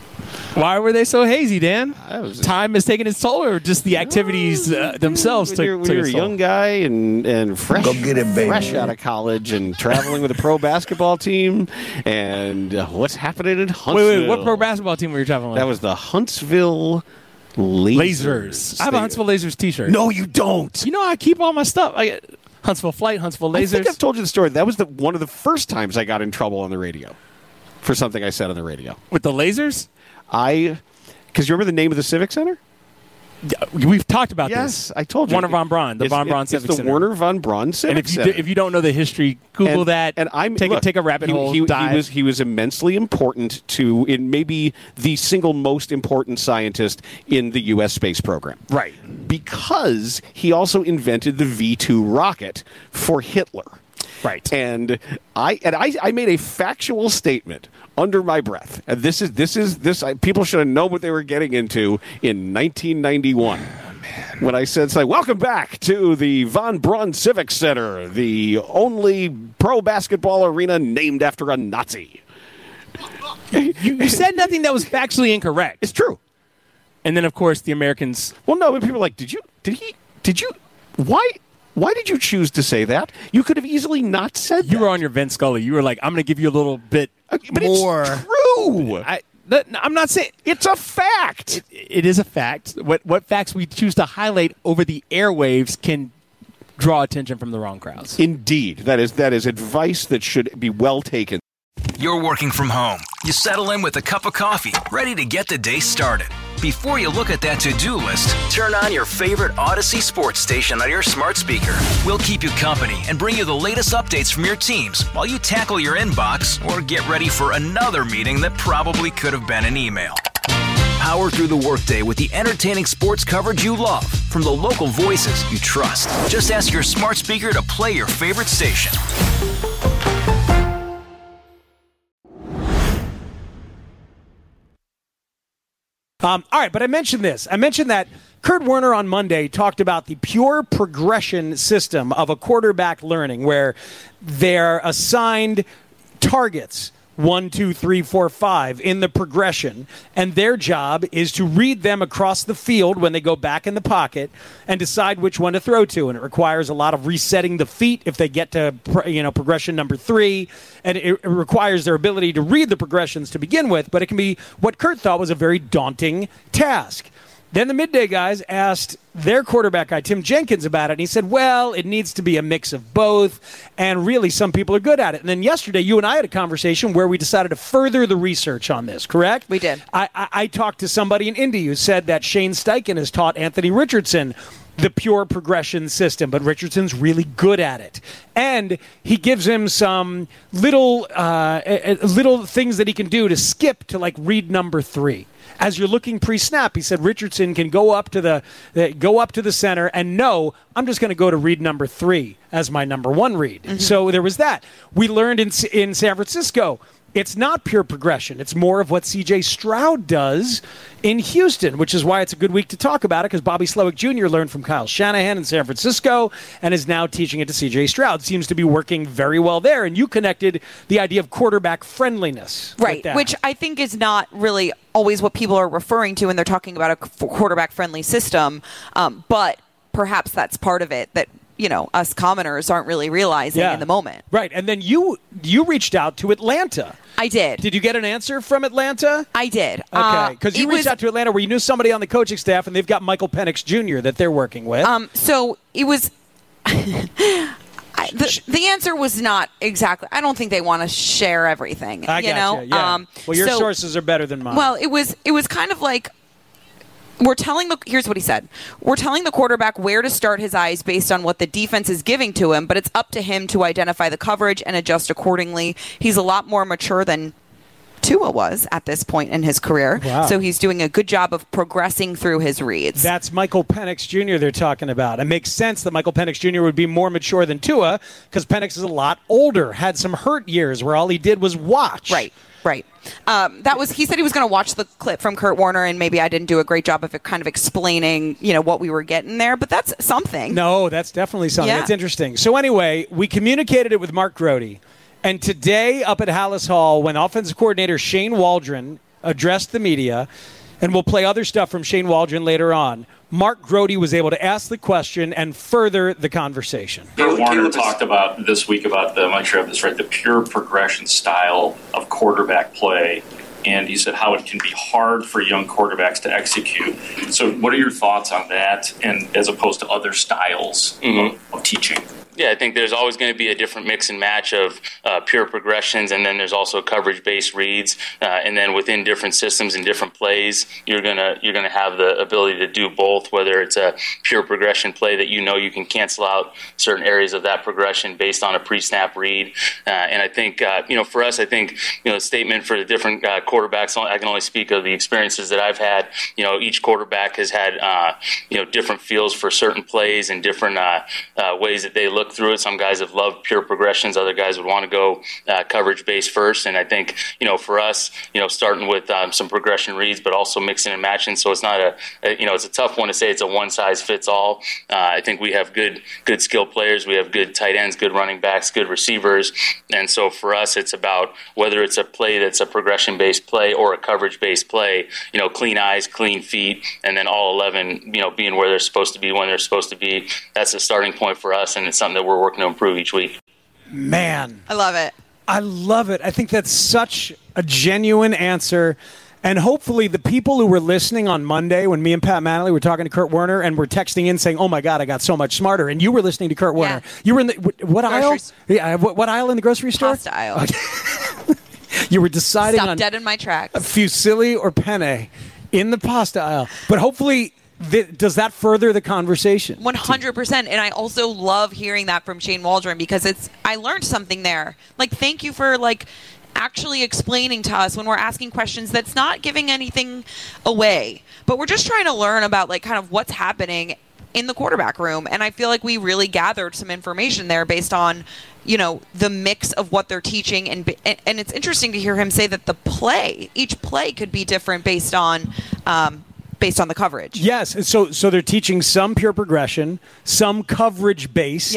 Why were they so hazy, Dan? Was, Time has taken its toll, or just the activities uh, themselves when took, you're, when took you're its a toll? young guy and, and fresh, Go get it, baby. fresh out of college and traveling with a pro basketball team, and uh, what's happening in Huntsville? Wait, wait, what pro basketball team were you traveling with? That was the Huntsville Lasers. Lasers. I have a Huntsville Lasers T-shirt. No, you don't. You know I keep all my stuff. I get Huntsville Flight, Huntsville Lasers. I think I've told you the story. That was the, one of the first times I got in trouble on the radio for something I said on the radio. With the Lasers? I, because you remember the name of the Civic Center? Yeah, we've talked about yes, this. I told you. Warner Von Braun, the It's- Von Braun it's Civic the Center. Warner Von Braun Civic And if you Center. do, if you don't know the history, Google and, that. And I'm take look, a take a rabbit he, hole. He, dive. he was he was immensely important to in maybe the single most important scientist in the U S space program. Right. Because he also invented the V two rocket for Hitler. Right. And I and I, I made a factual statement under my breath. And this is this is this I, people should have known what they were getting into in nineteen ninety-one. When I said, say, welcome back to the Von Braun Civic Center, the only pro basketball arena named after a Nazi. you, you said nothing that was factually incorrect. It's true. And then, of course, the Americans. Well, no, but people are like, did you, did he, did you, why, why did you choose to say that? You could have easily not said You that. were on your Vince Scully. You were like, I'm going to give you a little bit but more. It's true. I, th- I'm not saying. It's a fact. It, it is a fact. What, what facts we choose to highlight over the airwaves can draw attention from the wrong crowds. Indeed. That is, that is advice that should be well taken. You're working from home. You settle in with a cup of coffee, ready to get the day started. Before you look at that to-do list, turn on your favorite Odyssey sports station on your smart speaker. We'll keep you company and bring you the latest updates from your teams while you tackle your inbox or get ready for another meeting that probably could have been an email. Power through the workday with the entertaining sports coverage you love from the local voices you trust. Just ask your smart speaker to play your favorite station. Um, all right, but I mentioned this. I mentioned that Kurt Warner on Monday talked about the pure progression system of a quarterback learning where they're assigned targets one, two, three, four, five in the progression, and their job is to read them across the field when they go back in the pocket and decide which one to throw to. And it requires a lot of resetting the feet if they get to, you know, progression number three, and it, it requires their ability to read the progressions to begin with. But it can be what Kurt thought was a very daunting task. Then the midday guys asked their quarterback guy, Tim Jenkins, about it, and he said, well, it needs to be a mix of both, and really some people are good at it. And then yesterday, you and I had a conversation where we decided to further the research on this, correct? We did. I, I, I talked to somebody in Indy who said that Shane Steichen has taught Anthony Richardson the pure progression system, but Richardson's really good at it. And he gives him some little, uh, little things that he can do to skip to, like, read number three. As you're looking pre-snap, he said Richardson can go up to the uh, go up to the center and know I'm just going to go to read number three as my number one read. Mm-hmm. So there was that. We learned in in San Francisco, it's not pure progression. It's more of what C J Stroud does in Houston, which is why it's a good week to talk about it, because Bobby Slowick Junior learned from Kyle Shanahan in San Francisco and is now teaching it to C J Stroud. Seems to be working very well there. And you connected the idea of quarterback friendliness. Right, with which I think is not really always what people are referring to when they're talking about a quarterback-friendly system, um, but perhaps that's part of it that, you know, us commoners aren't really realizing Yeah. in the moment. Right, and then you you reached out to Atlanta. I did. Did you get an answer from Atlanta? I did. Okay, because Uh, you it reached was- out to Atlanta where you knew somebody on the coaching staff, and they've got Michael Penix Junior that they're working with. Um, so it was. I, the, the answer was not exactly. I don't think they want to share everything. I you gotcha, know. yeah. Um, well, your so- sources are better than mine. Well, it was it was kind of like we're telling the here's what he said. We're telling the quarterback where to start his eyes based on what the defense is giving to him, but it's up to him to identify the coverage and adjust accordingly. He's a lot more mature than Tua was at this point in his career. Wow. So he's doing a good job of progressing through his reads. That's Michael Penix Junior they're talking about. It makes sense that Michael Penix Junior would be more mature than Tua because Penix is a lot older, had some hurt years where all he did was watch. Right. Right. Um, that was. He said he was going to watch the clip from Kurt Warner, and maybe I didn't do a great job of it, kind of explaining, you know, what we were getting there. But that's something. No, that's definitely something. Yeah. That's interesting. So anyway, we communicated it with Mark Grody, and today up at Hallis Hall, when offensive coordinator Shane Waldron addressed the media, and we'll play other stuff from Shane Waldron later on, Mark Grody was able to ask the question and further the conversation. Kurt Warner talked about this week about the, make sure I have this right, the pure progression style of quarterback play. And he said how it can be hard for young quarterbacks to execute. So what are your thoughts on that, and as opposed to other styles mm-hmm. of, of teaching? Yeah, I think there's always going to be a different mix and match of uh, pure progressions, and then there's also coverage-based reads, uh, and then within different systems and different plays, you're gonna you're gonna have the ability to do both. Whether it's a pure progression play that you know you can cancel out certain areas of that progression based on a pre-snap read, uh, and I think uh, you know for us, I think you know the statement for the different uh, quarterbacks. I can only speak of the experiences that I've had. You know, each quarterback has had uh, you know different feels for certain plays and different uh, uh, ways that they look through it. Some guys have loved pure progressions. Other guys would want to go uh, coverage based first. And I think, you know, for us, you know, starting with um, some progression reads, but also mixing and matching. So it's not a, a, you know, it's a tough one to say it's a one size fits all. Uh, I think we have good, good skill players. We have good tight ends, good running backs, good receivers. And so for us, it's about whether it's a play that's a progression based play or a coverage based play, you know, clean eyes, clean feet, and then all eleven, you know, being where they're supposed to be, when they're supposed to be. That's the starting point for us. And it's something that we're working to improve each week. Man. I love it. I love it. I think that's such a genuine answer. And hopefully the people who were listening on Monday when me and Pat Manley were talking to Kurt Warner and were texting in saying, oh, my God, I got so much smarter. And you were listening to Kurt Warner. Yeah. You were in the, what, what aisle? Groceries. Yeah, what, what aisle in the grocery store? Pasta aisle. Okay. You were deciding Stop on dead in my tracks. fusilli or penne in the pasta aisle. But hopefully... Th- does that further the conversation? one hundred percent. And I also love hearing that from Shane Waldron because it's I learned something there. Like, thank you for, like, actually explaining to us when we're asking questions that's not giving anything away. But we're just trying to learn about, like, kind of what's happening in the quarterback room. And I feel like we really gathered some information there based on, you know, the mix of what they're teaching. And and it's interesting to hear him say that the play, each play could be different based on um, based on the coverage. Yes. So so they're teaching some pure progression, some coverage based. Yeah.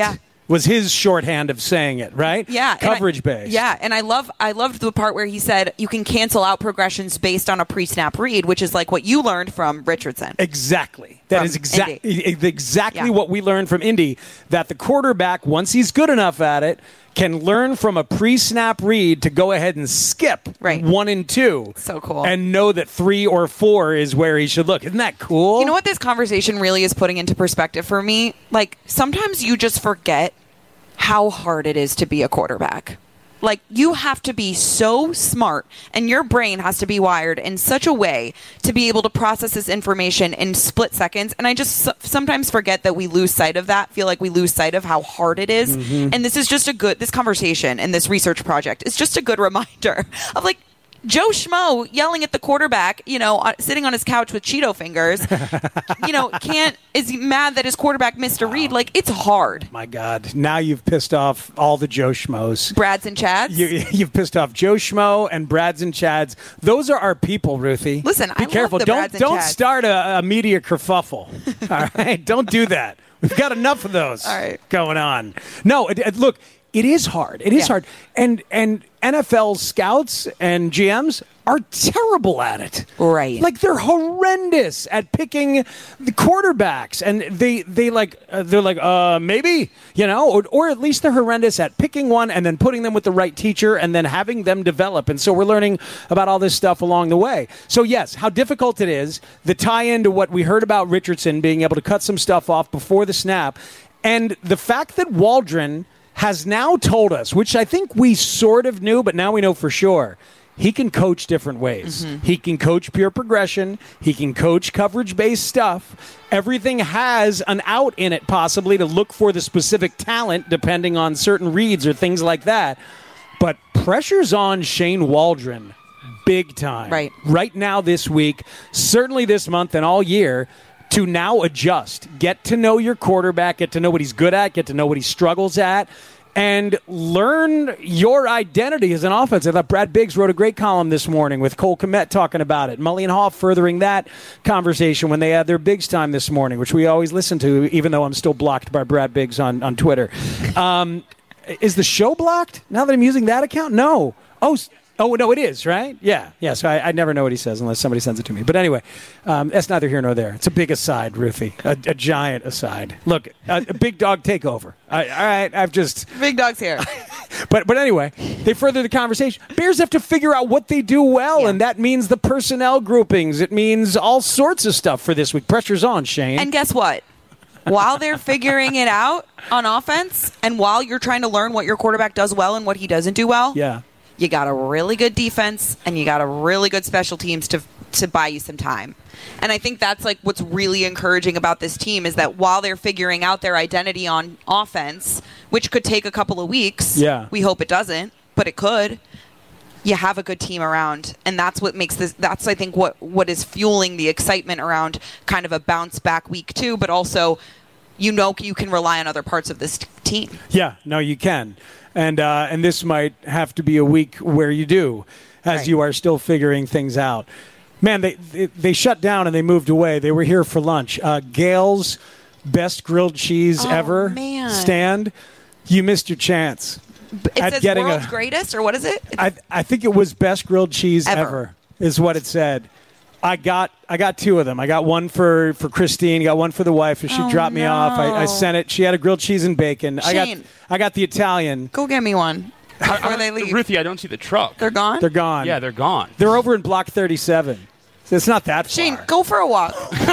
was his shorthand of saying it, right? Yeah. Coverage I, based. Yeah, and I love I loved the part where he said you can cancel out progressions based on a pre-snap read, which is like what you learned from Richardson. Exactly. That From is exactly Indy. exactly Yeah. what we learned from Indy, that the quarterback, once he's good enough at it, can learn from a pre-snap read to go ahead and skip right. one and two. So cool. And know that three or four is where he should look. Isn't that cool? You know what this conversation really is putting into perspective for me? Like, sometimes you just forget how hard it is to be a quarterback. Like, you have to be so smart, and your brain has to be wired in such a way to be able to process this information in split seconds. And I just s- sometimes forget that we lose sight of that, feel like we lose sight of how hard it is. Mm-hmm. And this is just a good, this conversation and this research project is just a good reminder of, like, Joe Schmo yelling at the quarterback, you know, uh, sitting on his couch with Cheeto fingers, you know, can't, is mad that his quarterback missed a read. Like, it's hard. My God. Now you've pissed off all the Joe Schmoes. Brads and Chads? You, you've pissed off Joe Schmo and Brads and Chads. Those are our people, Ruthie. Listen, Be I careful. love the don't Brads and don't Chads. start a, a media kerfuffle. All right? Don't do that. We've got enough of those All right. going on. No, it, it, look, it is hard. It is Yeah. hard. And and N F L scouts and G Ms are terrible at it. Right. Like, they're horrendous at picking the quarterbacks, and they they like uh, they're like uh maybe, you know, or, or at least they're horrendous at picking one and then putting them with the right teacher and then having them develop. And so we're learning about all this stuff along the way. So yes, how difficult it is, the tie-in to what we heard about Richardson being able to cut some stuff off before the snap, and the fact that Waldron has now told us, which I think we sort of knew, but now we know for sure, he can coach different ways. Mm-hmm. He can coach pure progression. He can coach coverage-based stuff. Everything has an out in it, possibly, to look for the specific talent, depending on certain reads or things like that. But pressure's on Shane Waldron big time. Right. Right now this week, certainly this month and all year, to now adjust. Get to know your quarterback, get to know what he's good at, get to know what he struggles at, and learn your identity as an offense. I thought Brad Biggs wrote a great column this morning with Cole Kmet talking about it. Mully and Hoff furthering that conversation when they had their Biggs time this morning, which we always listen to, even though I'm still blocked by Brad Biggs on, on Twitter. Um, is the show blocked now that I'm using that account? No. Oh, Oh, no, it is, right? Yeah. Yeah, so I, I never know what he says unless somebody sends it to me. But anyway, um, that's neither here nor there. It's a big aside, Ruthie, a, a giant aside. Look, a, a big dog takeover. I, all right, I've just... Big dog's here. But but anyway, they further the conversation. Bears have to figure out what they do well, Yeah. and that means the personnel groupings. It means all sorts of stuff for this week. Pressure's on, Shane. And guess what? While they're figuring it out on offense, and while you're trying to learn what your quarterback does well and what he doesn't do well, yeah. you got a really good defense and you got a really good special teams to to buy you some time. And I think that's like what's really encouraging about this team is that while they're figuring out their identity on offense, which could take a couple of weeks, Yeah. we hope it doesn't, but it could. You have a good team around, and that's what makes this. That's I think what what is fueling the excitement around kind of a bounce back week two, but also, you know, you can rely on other parts of this t- team. Yeah, no, you can. And uh, and this might have to be a week where you do, as Right. you are still figuring things out. Man, they, they they shut down and they moved away. They were here for lunch. Uh, Gail's best grilled cheese Oh, ever man. stand. You missed your chance It at says getting world's a. greatest, or what is it? I I think it was best grilled cheese Ever. ever, is what it said. I got I got two of them. I got one for, for Christine. Got one for the wife. As she Oh, dropped me off, I, I no. sent it. She had a grilled cheese and bacon. I got Shane. I got the Italian. Go get me one before they leave. Ruthie, I don't see the truck. They're gone? They're gone. Yeah, they're gone. They're over in block thirty-seven. So it's not that far. Shane, go for a walk.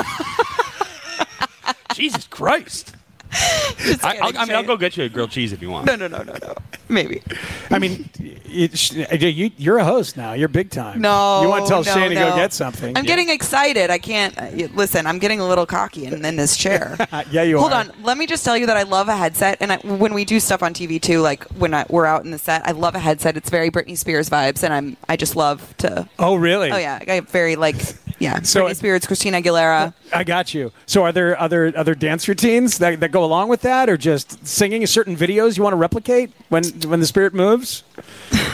Jesus Christ. Just I, kidding, I'll, I mean, I'll Shane. go get you a grilled cheese if you want. No, no, no, no, no. Maybe. I mean, it, you, you're a host now. You're big time. No. You want to tell no, Shane to no. go get something. I'm getting excited. I can't. Uh, listen, I'm getting a little cocky in, in this chair. yeah, you Hold are. on. Let me just tell you that I love a headset. And I, when we do stuff on T V, too, like when I, we're out in the set, I love a headset. It's very Britney Spears vibes. And I'm, I just love to. Oh, really? Oh, yeah. I have very, like, yeah. So- Britney Spears, Christina Aguilera. I got you. So are there other other dance routines that, that go along with that, or just singing certain videos you want to replicate when when the spirit moves?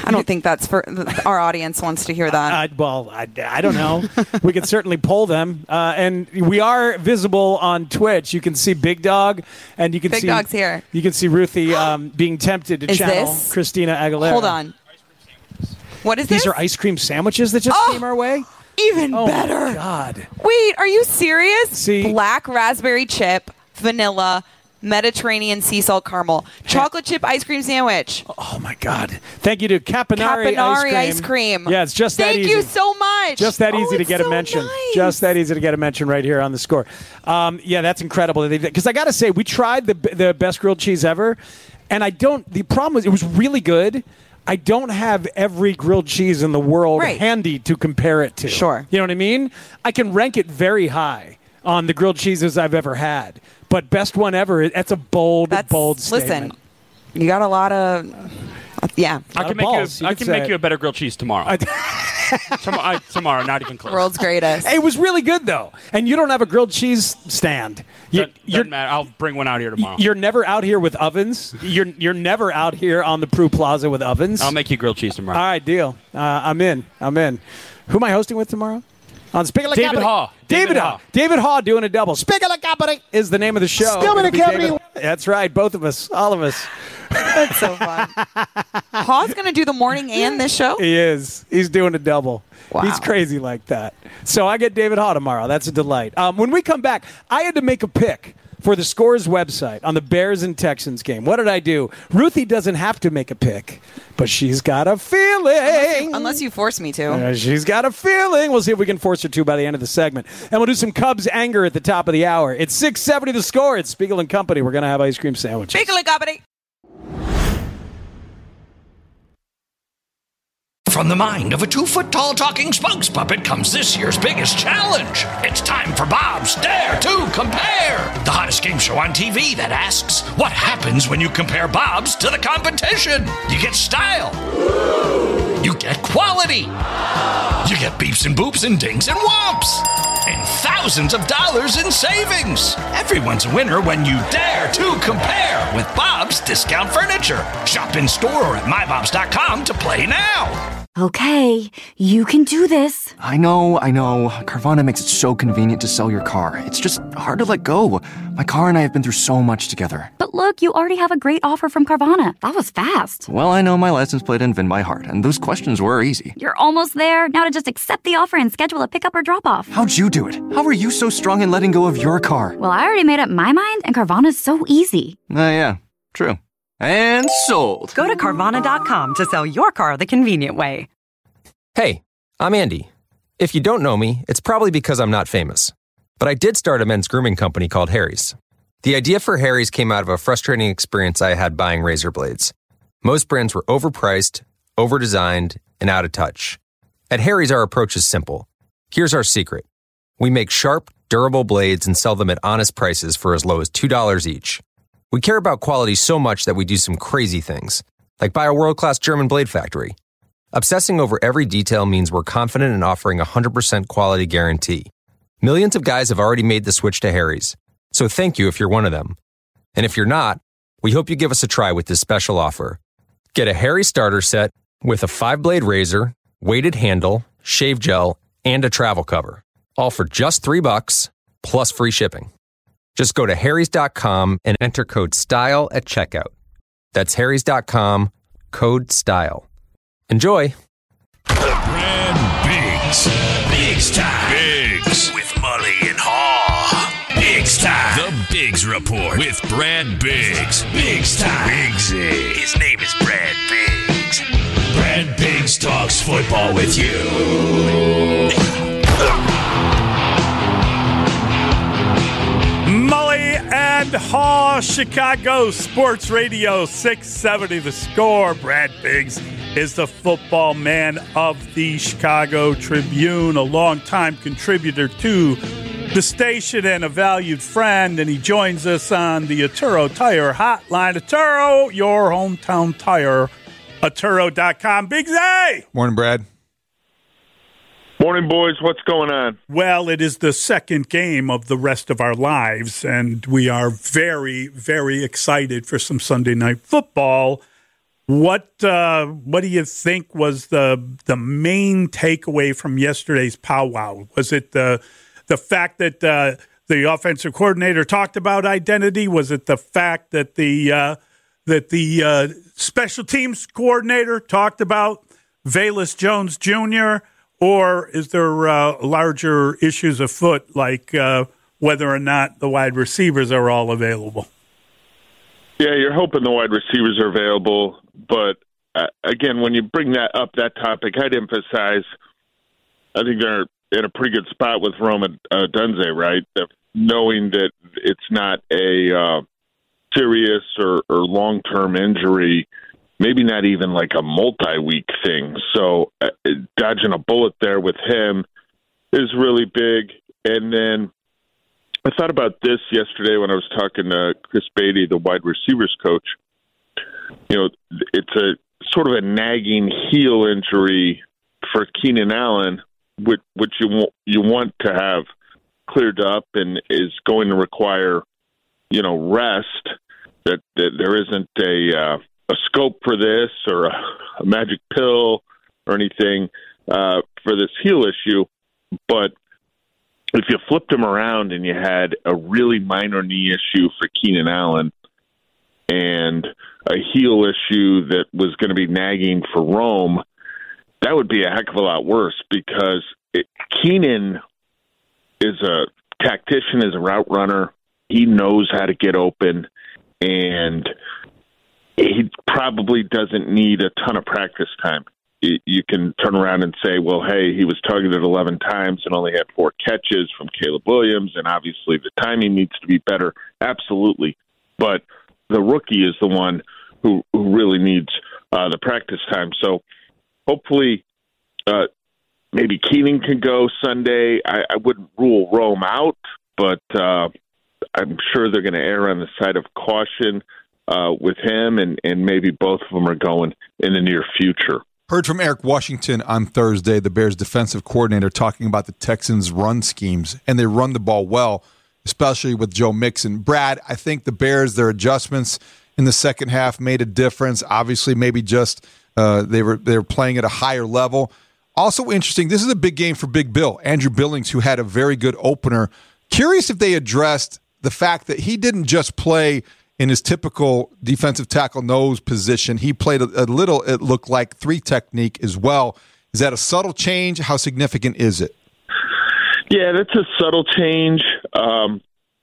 I don't think that's for our audience wants to hear that. Uh, well, I, I don't know. We could certainly poll them. Uh, and we are visible on Twitch. You can see Big Dog, and you can Big see Dog's here. You can see Ruthie um, being tempted to Is channel this? Christina Aguilera. Hold on. What is These this? are ice cream sandwiches that just Oh! came our way. Even Oh, better. my God. Wait, are you serious? See? Black raspberry chip, vanilla, Mediterranean sea salt caramel, chocolate chip ice cream sandwich. Oh, my God. Thank you to Caponari, Caponari ice, cream. ice cream. Yeah, it's just that Thank easy. you so much. Just that Oh, easy to it's get a so mention. nice. Just that easy to get a mention right here on the score. Um, yeah, that's incredible. Because I got to say, we tried the the best grilled cheese ever, and I don't. The problem was it was really good. I don't have every grilled cheese in the world Right. handy to compare it to. Sure. You know what I mean? I can rank it very high on the grilled cheeses I've ever had. But best one ever, that's a bold, That's, bold statement. Listen, you got a lot of, yeah. I Lot can of make balls, you. you I could can say make it. you a better grilled cheese tomorrow. tomorrow, I, tomorrow, not even close. World's greatest. It was really good, though. And you don't have a grilled cheese stand. You, Doesn't- doesn't matter. I'll bring one out here tomorrow. You're never out here with ovens. You're you're never out here on the Prue Plaza with ovens. I'll make you grilled cheese tomorrow. All right, deal. Uh, I'm in. I'm in. Who am I hosting with tomorrow? On Speak of the David Company. Haw. David, David Haw. Haw. David Haw doing a double. Speak of the Company is the name of the show. Still in the It'll be company. David- That's right. Both of us. All of us. That's so fun. Haw's going to do the morning and this show? He is. He's doing a double. Wow. He's crazy like that. So I get David Haw tomorrow. That's a delight. Um, when we come back, I had to make a pick for the Scores website on the Bears and Texans game. What did I do? Ruthie doesn't have to make a pick, but she's got a feeling. Unless you, unless you force me to. Uh, she's got a feeling. We'll see if we can force her to by the end of the segment. And we'll do some Cubs anger at the top of the hour. It's six seventy the Score. It's Spiegel and Company. We're going to have ice cream sandwiches. Spiegel and Company. From the mind of a two-foot-tall talking spokes puppet comes this year's biggest challenge. It's time for Bob's Dare to Compare, the hottest game show on T V that asks, what happens when you compare Bob's to the competition? You get style. You get quality. You get beeps and boops and dings and whomps. And thousands of dollars in savings. Everyone's a winner when you dare to compare with Bob's Discount Furniture. Shop in store or at my bobs dot com to play now. Okay, you can do this. I know, I know. Carvana makes it so convenient to sell your car. It's just hard to let go. My car and I have been through so much together. But look, you already have a great offer from Carvana. That was fast. Well, I know my license plate and V I N by heart, and those questions were easy. You're almost there. Now to just accept the offer and schedule a pickup or drop off. How'd you do it? How are you so strong in letting go of your car? Well, I already made up my mind, and Carvana's so easy. Uh, yeah, true. And sold. Go to Carvana dot com to sell your car the convenient way. Hey, I'm Andy. If you don't know me, it's probably because I'm not famous. But I did start a men's grooming company called Harry's. The idea for Harry's came out of a frustrating experience I had buying razor blades. Most brands were overpriced, overdesigned, and out of touch. At Harry's, our approach is simple. Here's our secret. We make sharp, durable blades and sell them at honest prices for as low as two dollars each. We care about quality so much that we do some crazy things, like buy a world-class German blade factory. Obsessing over every detail means we're confident in offering a one hundred percent quality guarantee. Millions of guys have already made the switch to Harry's, so thank you if you're one of them. And if you're not, we hope you give us a try with this special offer. Get a Harry starter set with a five-blade razor, weighted handle, shave gel, and a travel cover, all for just three bucks plus free shipping. Just go to harrys dot com and enter code STYLE at checkout. That's harrys dot com, code STYLE. Enjoy. Brad Biggs. Biggs time. Biggs. With Mully and Haw. Biggs time. The Biggs Report with Brad Biggs. Biggs time. Biggsy. His name is Brad Biggs. Brad Biggs talks football with you. Mully and Haw, Chicago Sports Radio six seventy The Score. Brad Biggs is the football man of the Chicago Tribune, a longtime contributor to the station and a valued friend, and he joins us on the Atturo Tire Hotline. Atturo, your hometown tire, Atturo dot com. Biggs A! Morning, Brad. Morning, boys. What's going on? Well, it is the second game of the rest of our lives, and we are very, very excited for some Sunday night football. What uh, what do you think was the the main takeaway from yesterday's powwow? Was it the the fact that uh, the offensive coordinator talked about identity? Was it the fact that the uh, that the uh, special teams coordinator talked about Velus Jones Junior? Or is there uh, larger issues afoot, like uh, whether or not the wide receivers are all available? Yeah, you're hoping the wide receivers are available, but uh, again, when you bring that up, that topic, I'd emphasize. I think they're in a pretty good spot with Roma uh, Dunze, right? Of knowing that it's not a uh, serious or, or long-term injury, maybe not even like a multi-week thing. So uh, dodging a bullet there with him is really big. And then I thought about this yesterday when I was talking to Chris Beatty, the wide receivers coach. You know, it's a sort of a nagging heel injury for Keenan Allen, which, which you want, you want to have cleared up and is going to require, you know, rest. That, that there isn't a uh, a scope for this or a, a magic pill or anything uh, for this heel issue, but if you flipped him around and you had a really minor knee issue for Keenan Allen and a heel issue that was going to be nagging for Rome, that would be a heck of a lot worse because it, Keenan is a tactician, is a route runner. He knows how to get open, and he probably doesn't need a ton of practice time. You can turn around and say, well, hey, he was targeted eleven times and only had four catches from Caleb Williams, and obviously the timing needs to be better. Absolutely. But the rookie is the one who, who really needs uh, the practice time. So hopefully uh, maybe Keenan can go Sunday. I, I wouldn't rule Rome out, but uh, I'm sure they're going to err on the side of caution uh, with him, and, and maybe both of them are going in the near future. Heard from Eric Washington on Thursday, the Bears defensive coordinator, talking about the Texans' run schemes, and they run the ball well, especially with Joe Mixon. Brad, I think the Bears, their adjustments in the second half made a difference. Obviously, maybe just uh, they were they were playing at a higher level. Also interesting, this is a big game for Big Bill, Andrew Billings, who had a very good opener. Curious if they addressed the fact that he didn't just play in his typical defensive tackle nose position. He played a, a little, it looked like, three technique as well. Is that a subtle change? How significant is it? Yeah, that's a subtle change um,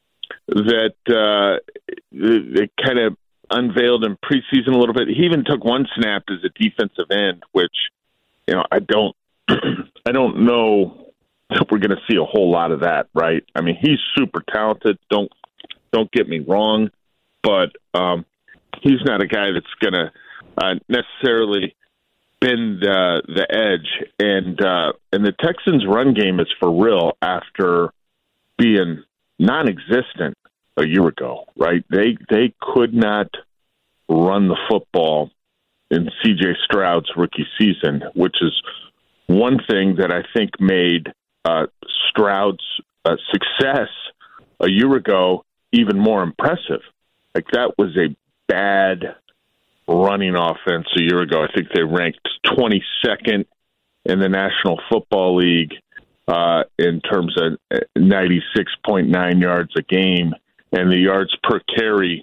that uh, it kind of unveiled in preseason a little bit. He even took one snap as a defensive end, which, you know, I don't, I don't know that we're going to see a whole lot of that, right? I mean, he's super talented. Don't, don't get me wrong. But um, he's not a guy that's going to uh, necessarily bend uh, the edge. And uh, and the Texans' run game is for real after being non-existent a year ago, right? They they could not run the football in C J Stroud's rookie season, which is one thing that I think made uh, Stroud's uh, success a year ago even more impressive. Like, that was a bad running offense a year ago. I think they ranked twenty-second in the National Football League uh, in terms of ninety-six point nine yards a game, and the yards per carry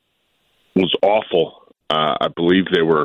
was awful. Uh, I believe they were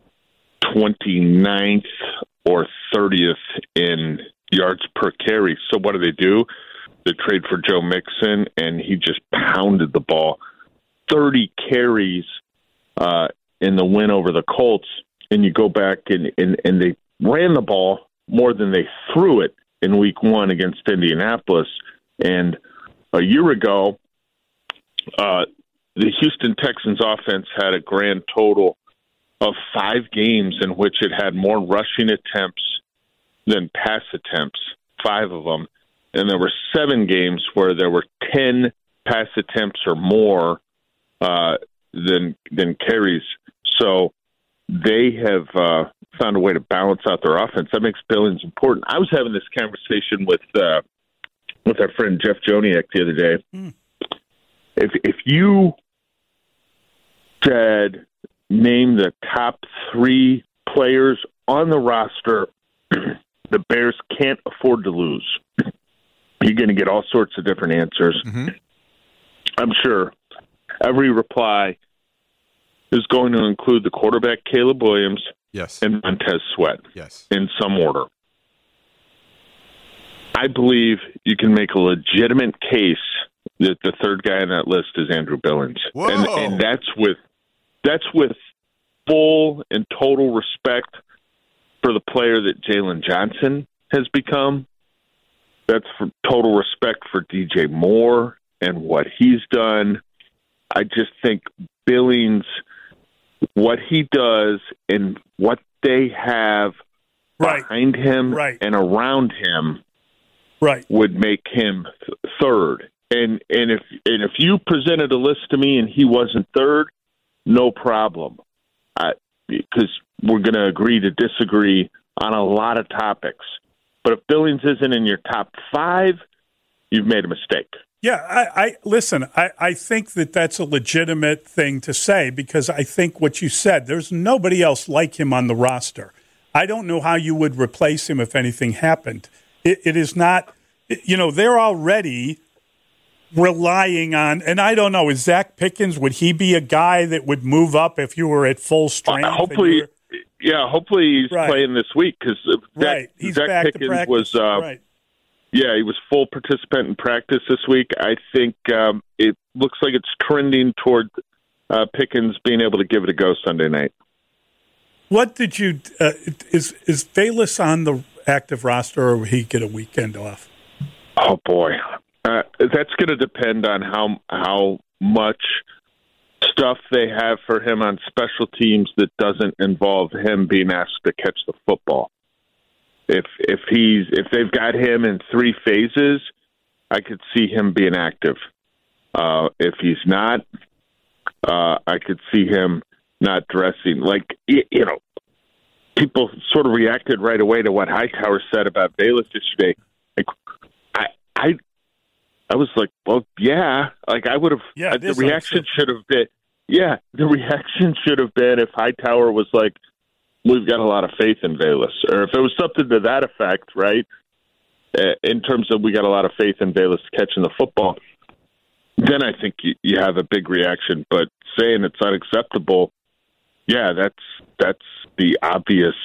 twenty-ninth or thirtieth in yards per carry. So what do they do? They trade for Joe Mixon, and he just pounded the ball. thirty carries uh, in the win over the Colts, and you go back and, and, and they ran the ball more than they threw it in week one against Indianapolis. And a year ago, uh, the Houston Texans offense had a grand total of five games in which it had more rushing attempts than pass attempts, five of them. And there were seven games where there were ten pass attempts or more Uh, than than carries. So they have uh, found a way to balance out their offense. That makes Billings important. I was having this conversation with uh, with our friend Jeff Joniak the other day. Mm. If if you said name the top three players on the roster the Bears can't afford to lose. You're going to get all sorts of different answers. Mm-hmm. I'm sure every reply is going to include the quarterback, Caleb Williams, yes, and Montez Sweat, yes, in some order. I believe you can make a legitimate case that the third guy on that list is Andrew Billings, and, and that's with that's with full and total respect for the player that Jalen Johnson has become. That's for total respect for D J Moore and what he's done. I just think Billings, what he does and what they have right. behind him right. and around him, right, would make him th- third. And and if and if you presented a list to me and he wasn't third, no problem, I, because we're going to agree to disagree on a lot of topics. But if Billings isn't in your top five, you've made a mistake. Yeah, I, I listen, I, I think that that's a legitimate thing to say because I think what you said, there's nobody else like him on the roster. I don't know how you would replace him if anything happened. It, it is not, you know, they're already relying on, and I don't know, is Zach Pickens, would he be a guy that would move up if you were at full strength? Uh, hopefully, yeah, hopefully he's right. playing this week because right. he's Zach back Pickens to practice. was, uh, right. yeah, he was full participant in practice this week. I think um, it looks like it's trending toward uh, Pickens being able to give it a go Sunday night. What did you uh, is is Bayless on the active roster, or will he get a weekend off? Oh boy, uh, that's going to depend on how how much stuff they have for him on special teams that doesn't involve him being asked to catch the football. If if he's if they've got him in three phases, I could see him being active. Uh, if he's not, uh, I could see him not dressing. Like you know, people sort of reacted right away to what Hightower said about Bayless yesterday. Like I I I was like, well, yeah. Like I would have. Yeah, the reaction should have been. Yeah, the reaction should have been if Hightower was like, we've got a lot of faith in Bayless, or if it was something to that effect, right? Uh, in terms of we got a lot of faith in Bayless catching the football, then I think you, you have a big reaction. But saying it's unacceptable, yeah, that's that's the obvious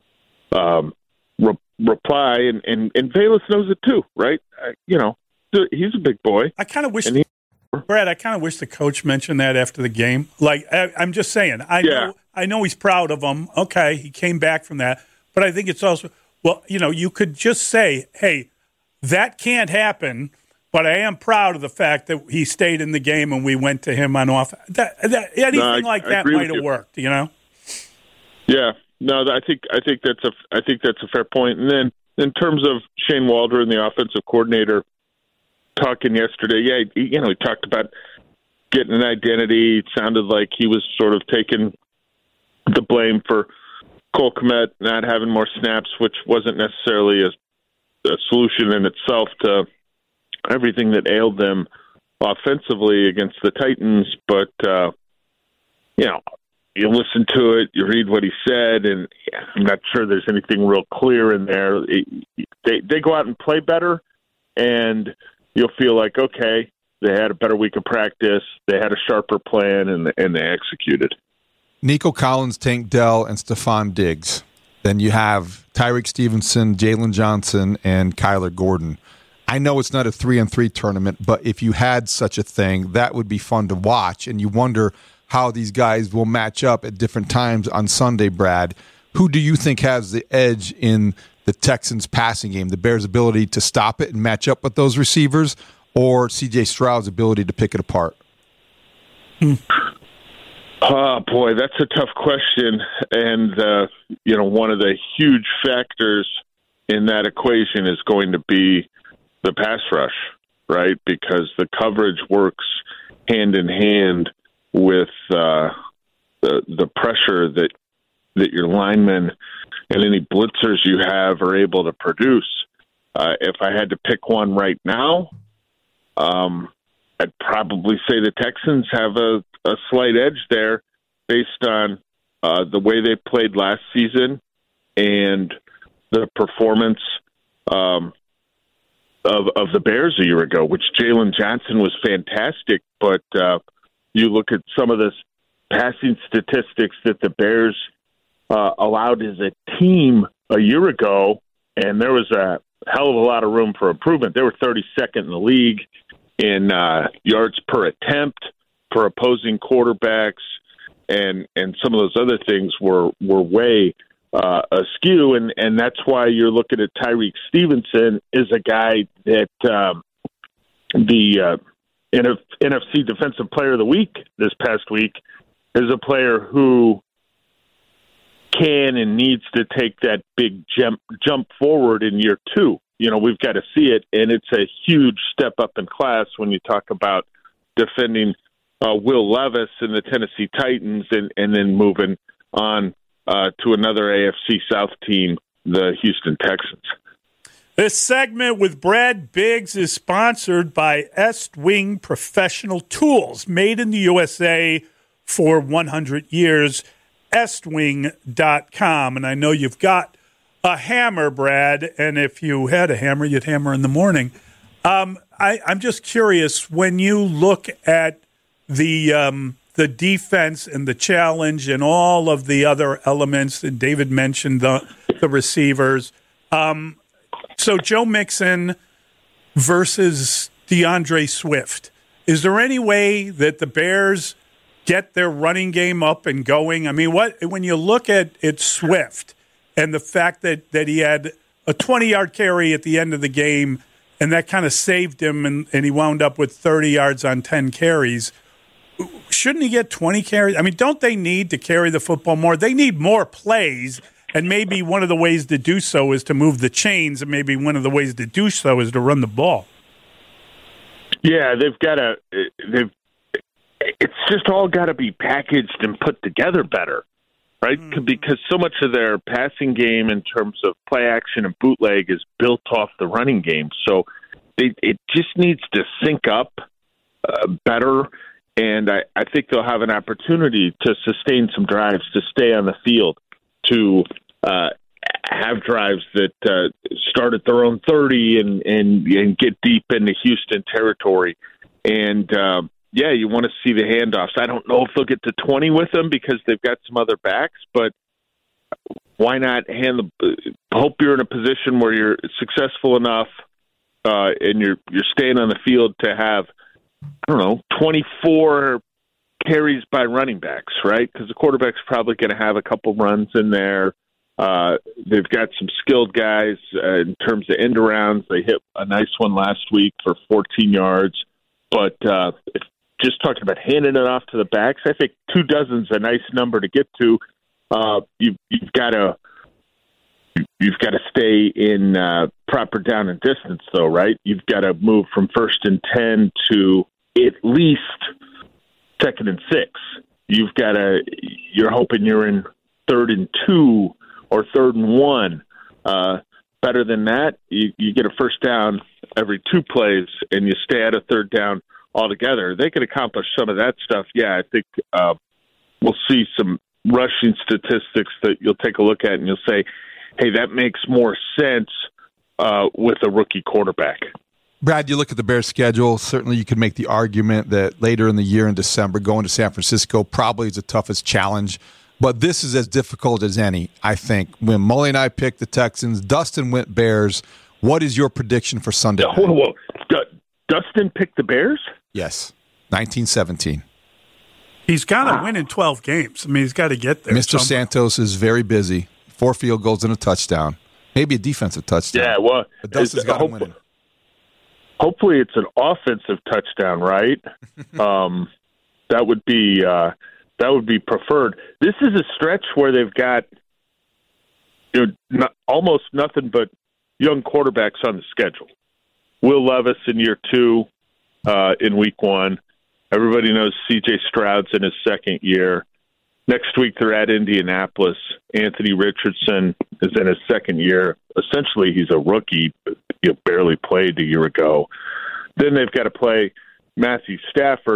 um, re- reply, and, and and Bayless knows it too, right? Uh, you know, he's a big boy. I kind of wish. He, Brad, I kind of wish the coach mentioned that after the game. Like, I, I'm just saying, I yeah. know, I know he's proud of him. Okay, he came back from that, but I think it's also, well, you know, you could just say, hey, that can't happen, but I am proud of the fact that he stayed in the game and we went to him on off. That, that, anything no, I, like I that might have worked, you know. Yeah, no, I think I think that's a I think that's a fair point. And then in terms of Shane Waldron, the offensive coordinator, talking yesterday, yeah, he, you know, he talked about getting an identity. It sounded like he was sort of taking the blame for Cole Kmet not having more snaps, which wasn't necessarily a, a solution in itself to everything that ailed them offensively against the Titans. But, uh, you know, you listen to it, you read what he said, and yeah, I'm not sure there's anything real clear in there. It, they, they go out and play better, and you'll feel like, okay, they had a better week of practice, they had a sharper plan, and, and they executed. Nico Collins, Tank Dell, and Stephon Diggs. Then you have Tyreek Stevenson, Jalen Johnson, and Kyler Gordon. I know it's not a three on three tournament, but if you had such a thing, that would be fun to watch. And you wonder how these guys will match up at different times on Sunday, Brad. Who do you think has the edge in the Texans' passing game? The Bears' ability to stop it and match up with those receivers, or C J Stroud's ability to pick it apart? Hmm. Oh, boy, that's a tough question. And, uh, you know, one of the huge factors in that equation is going to be the pass rush, right? Because the coverage works hand in hand with uh, the the pressure that that your linemen and any blitzers you have are able to produce. Uh, if I had to pick one right now, um, I'd probably say the Texans have a, a slight edge there based on uh, the way they played last season and the performance um, of of the Bears a year ago, which Jalen Johnson was fantastic, but uh, you look at some of the passing statistics that the Bears uh, allowed as a team a year ago, and there was a hell of a lot of room for improvement. They were thirty-second in the league in uh, yards per attempt for opposing quarterbacks, and and some of those other things were were way uh, askew, and and that's why you're looking at Tyreek Stevenson is a guy that um, the uh, N F C Defensive Player of the Week this past week is a player who can and needs to take that big jump jump forward in year two. You know, we've got to see it, and it's a huge step up in class when you talk about defending uh, Will Levis and the Tennessee Titans, and, and then moving on uh, to another A F C South team, the Houston Texans. This segment with Brad Biggs is sponsored by Estwing Professional Tools, made in the U S A for one hundred years, estwing dot com. And I know you've got a hammer, Brad, and if you had a hammer, you'd hammer in the morning. Um, I, I'm just curious, when you look at the um, the defense and the challenge and all of the other elements, and David mentioned the, the receivers, um, so Joe Mixon versus DeAndre Swift, is there any way that the Bears get their running game up and going? I mean, what when you look at, at Swift and the fact that, that he had a twenty-yard carry at the end of the game, and that kind of saved him, and, and he wound up with thirty yards on ten carries, shouldn't he get twenty carries? I mean, don't they need to carry the football more? They need more plays, and maybe one of the ways to do so is to move the chains, and maybe one of the ways to do so is to run the ball. Yeah, they've got to – they've it's just all got to be packaged and put together better, right? Mm. Because so much of their passing game in terms of play action and bootleg is built off the running game. So they, it just needs to sync up uh, better, and I, I think they'll have an opportunity to sustain some drives, to stay on the field, to uh, have drives that uh, start at their own thirty and, and, and get deep into Houston territory. And, uh, yeah, you want to see the handoffs. I don't know if they'll get to twenty with them because they've got some other backs, but why not hand the – hope you're in a position where you're successful enough uh, and you're you're staying on the field to have, I don't know, twenty-four carries by running backs, right? Because the quarterback's probably going to have a couple runs in there. Uh, they've got some skilled guys uh, in terms of end arounds. They hit a nice one last week for fourteen yards. But uh, if just talking about handing it off to the backs, I think two dozen's a nice number to get to. Uh, you, you've got to you've got to stay in uh, proper down and distance, though, right? You've got to move from first and ten to at least second and six. You've got to. You're hoping you're in third and two or third and one. Uh, better than that, you, you get a first down every two plays, and you stay at a third down altogether. They can accomplish some of that stuff. Yeah, I think uh, we'll see some rushing statistics that you'll take a look at, and you'll say, hey, that makes more sense uh, with a rookie quarterback. Brad, you look at the Bears' schedule, certainly you could make the argument that later in the year in December, going to San Francisco probably is the toughest challenge. But this is as difficult as any, I think. When Mully and I picked the Texans, Dustin went Bears. What is your prediction for Sunday night? Whoa, whoa. D- Dustin picked the Bears? Yes, nineteen seventeen. He's got to wow. win in twelve games. I mean, he's got to get there. Mister somewhere. Santos is very busy. Four field goals and a touchdown. Maybe a defensive touchdown. Yeah, well, but Dustin's got to win it. Hopefully it's an offensive touchdown, right? um, that would be uh, that would be preferred. This is a stretch where they've got you know not, almost nothing but young quarterbacks on the schedule. Will Levis in year two, uh, in week one. Everybody knows C J Stroud's in his second year. Next week they're at Indianapolis. Anthony Richardson is in his second year. Essentially, he's a rookie. He barely played a year ago. Then they've got to play Matthew Stafford,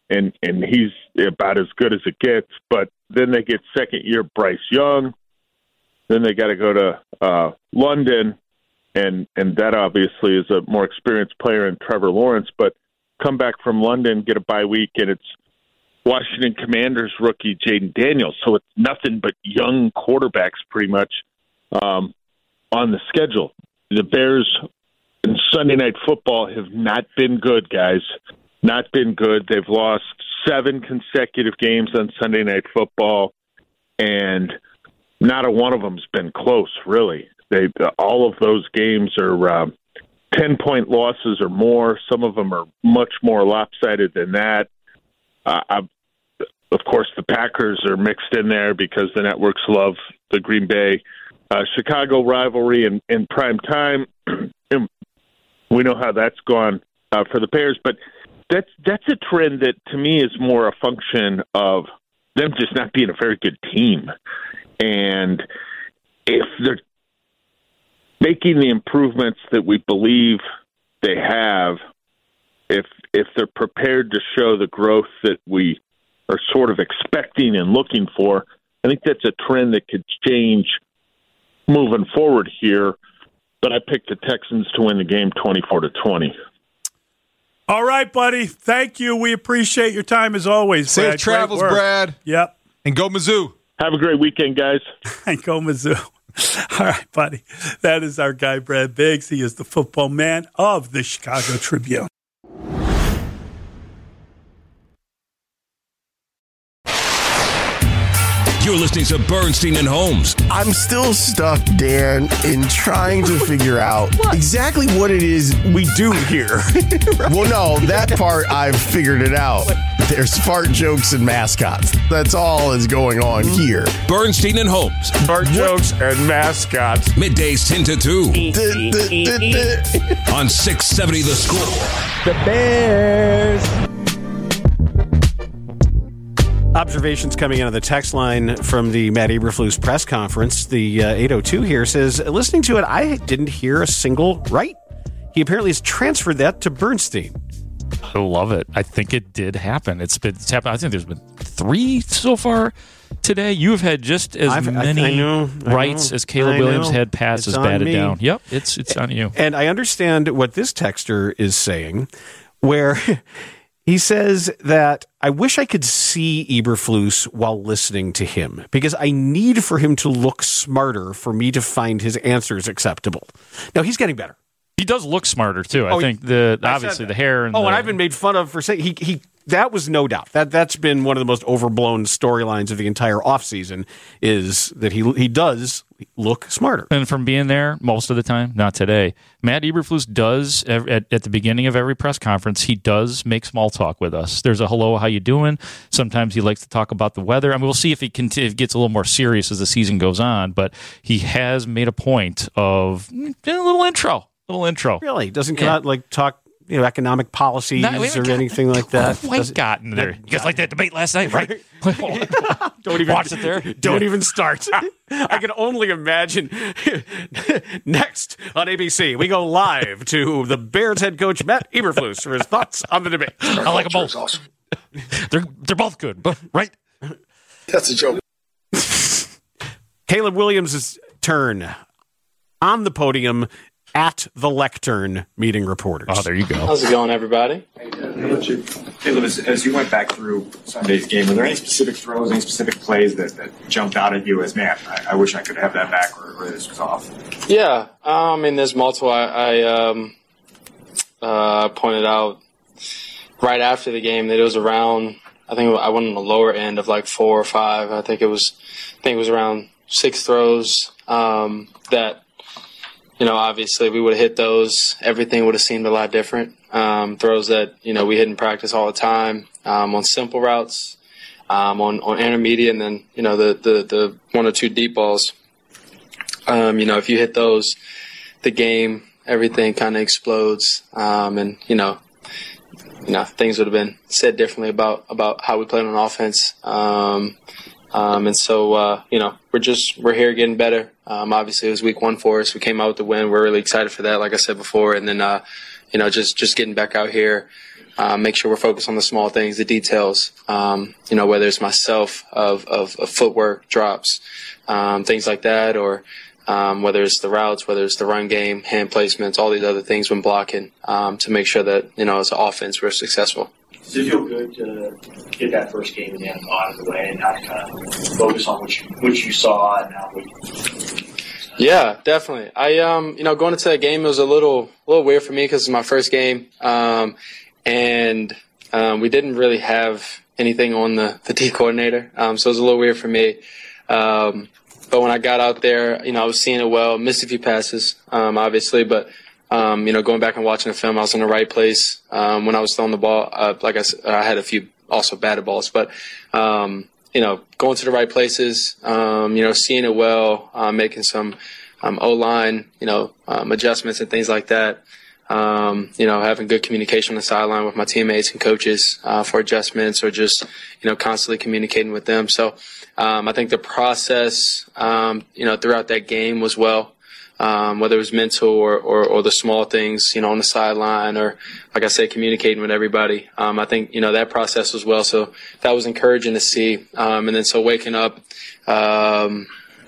and and he's about as good as it gets. But then they get second year Bryce Young. Then they got to go to uh, London, and and that obviously is a more experienced player in Trevor Lawrence. But come back from London, get a bye week, and it's Washington Commanders rookie Jaden Daniels. So it's nothing but young quarterbacks pretty much um, on the schedule. The Bears in Sunday Night Football have not been good, guys. Not been good. They've lost seven consecutive games on Sunday Night Football, and not a one of them's been close, really. They all of those games are uh, ten-point losses or more. Some of them are much more lopsided than that. Uh, I, of course, the Packers are mixed in there because the networks love the Green Bay uh, Chicago rivalry in, in prime time. We know how that's gone uh, for the Bears, but that's that's a trend that to me is more a function of them just not being a very good team. And if they're making the improvements that we believe they have, if if they're prepared to show the growth that we are sort of expecting and looking for, I think that's a trend that could change moving forward here. But I picked the Texans to win the game twenty-four to twenty. All right, buddy. Thank you. We appreciate your time as always. Safe Brad. travels, Brad. Yep. And go Mizzou. Have a great weekend, guys. And go Mizzou. All right, buddy. That is our guy, Brad Biggs. He is the football man of the Chicago Tribune. You're listening to Bernstein and Holmes. I'm still stuck, Dan, in trying to figure out exactly what it is we do here. Well, no, that part I've figured it out. There's fart jokes and mascots. That's all is going on here. Bernstein and Holmes. Fart jokes and mascots. Middays ten to two. On six seventy The Score. The Bears. Observations coming out of the text line from the Matt Eberflus press conference. The uh, eight oh two here says, listening to it, I didn't hear a single right. He apparently has transferred that to Bernstein. I love it. I think it did happen. It's been it's happened. I think there's been three so far today. You have had just as I've, many I, I know, I rights know, as Caleb I Williams know. had passes It's on batted me. down. Yep, it's it's on you. And I understand what this texter is saying, where he says that I wish I could see Eberflus while listening to him because I need for him to look smarter for me to find his answers acceptable. Now, he's getting better. He does look smarter too. I Oh, think the I obviously said the hair and oh, the, and I've been made fun of for saying he he. That was no doubt. That that's been one of the most overblown storylines of the entire offseason is that he he does look smarter. And from being there most of the time, not today, Matt Eberflus does at, at the beginning of every press conference, he does make small talk with us. There's a hello, how you doing? Sometimes he likes to talk about the weather. I mean, we'll see if he can, if it gets a little more serious as the season goes on, but he has made a point of a little intro, little intro. Really? Doesn't come Yeah. out like talk you know, economic policies Not- we haven't or got- anything like that? Quite Does it- gotten there. You guys like that debate last night, right? Don't even watch it there. Don't even start. I can only imagine. Next on A B C, we go live to the Bears head coach Matt Eberflus for his thoughts on the debate. I like them both. They're they're both good, but right? That's a joke. Caleb Williams' turn on the podium at the lectern meeting reporters. Oh, there you go. How's it going, everybody? Caleb, as, as you went back through Sunday's game, were there any specific throws, any specific plays that, that jumped out at you as, man, I, I wish I could have that back or, or this was off? Yeah, um, I mean, there's multiple. I, I um, uh, pointed out right after the game that it was around. I think I went on the lower end of like four or five. I think it was. I think it was around six throws um, that. You know, obviously we would have hit those. Everything would have seemed a lot different. Um, throws that, you know, we hit in practice all the time um, on simple routes, um, on, on intermediate, and then, you know, the, the, the one or two deep balls. Um, you know, if you hit those, the game, everything kind of explodes. Um, and, you know, you know, things would have been said differently about, about how we played on offense. Um, Um, and so, uh, you know, we're just we're here getting better. Um, obviously, it was week one for us. We came out with the win. We're really excited for that, like I said before. And then, uh, you know, just just getting back out here, uh, make sure we're focused on the small things, the details. Um, you know, whether it's myself of of, of footwork, drops, um, things like that, or um, whether it's the routes, whether it's the run game, hand placements, all these other things when blocking, um, to make sure that, you know, as an offense, we're successful. Does it feel good to get that first game in the end out of the way and not kind of focus on what you, what you saw and now what you... Yeah, definitely. I, um, you know, going into that game, it was a little, a little weird for me because it's my first game, um, and um, we didn't really have anything on the, the D coordinator, um, so it was a little weird for me. Um, but when I got out there, you know, I was seeing it well. Missed a few passes, um, obviously, but um, you know, going back and watching the film, I was in the right place um, when I was throwing the ball. Uh, like I said, I had a few also batted balls, but. Um, You know, going to the right places, um, you know, seeing it well, uh, making some um, O-line, you know, um, adjustments and things like that. Um, you know, having good communication on the sideline with my teammates and coaches uh, for adjustments or just, you know, constantly communicating with them. So um, I think the process, um, you know, throughout that game was well. Um, whether it was mental or, or, or the small things, you know, on the sideline or, like I said, communicating with everybody. Um, I think, you know, that process was well. So that was encouraging to see. Um, and then so waking up, um,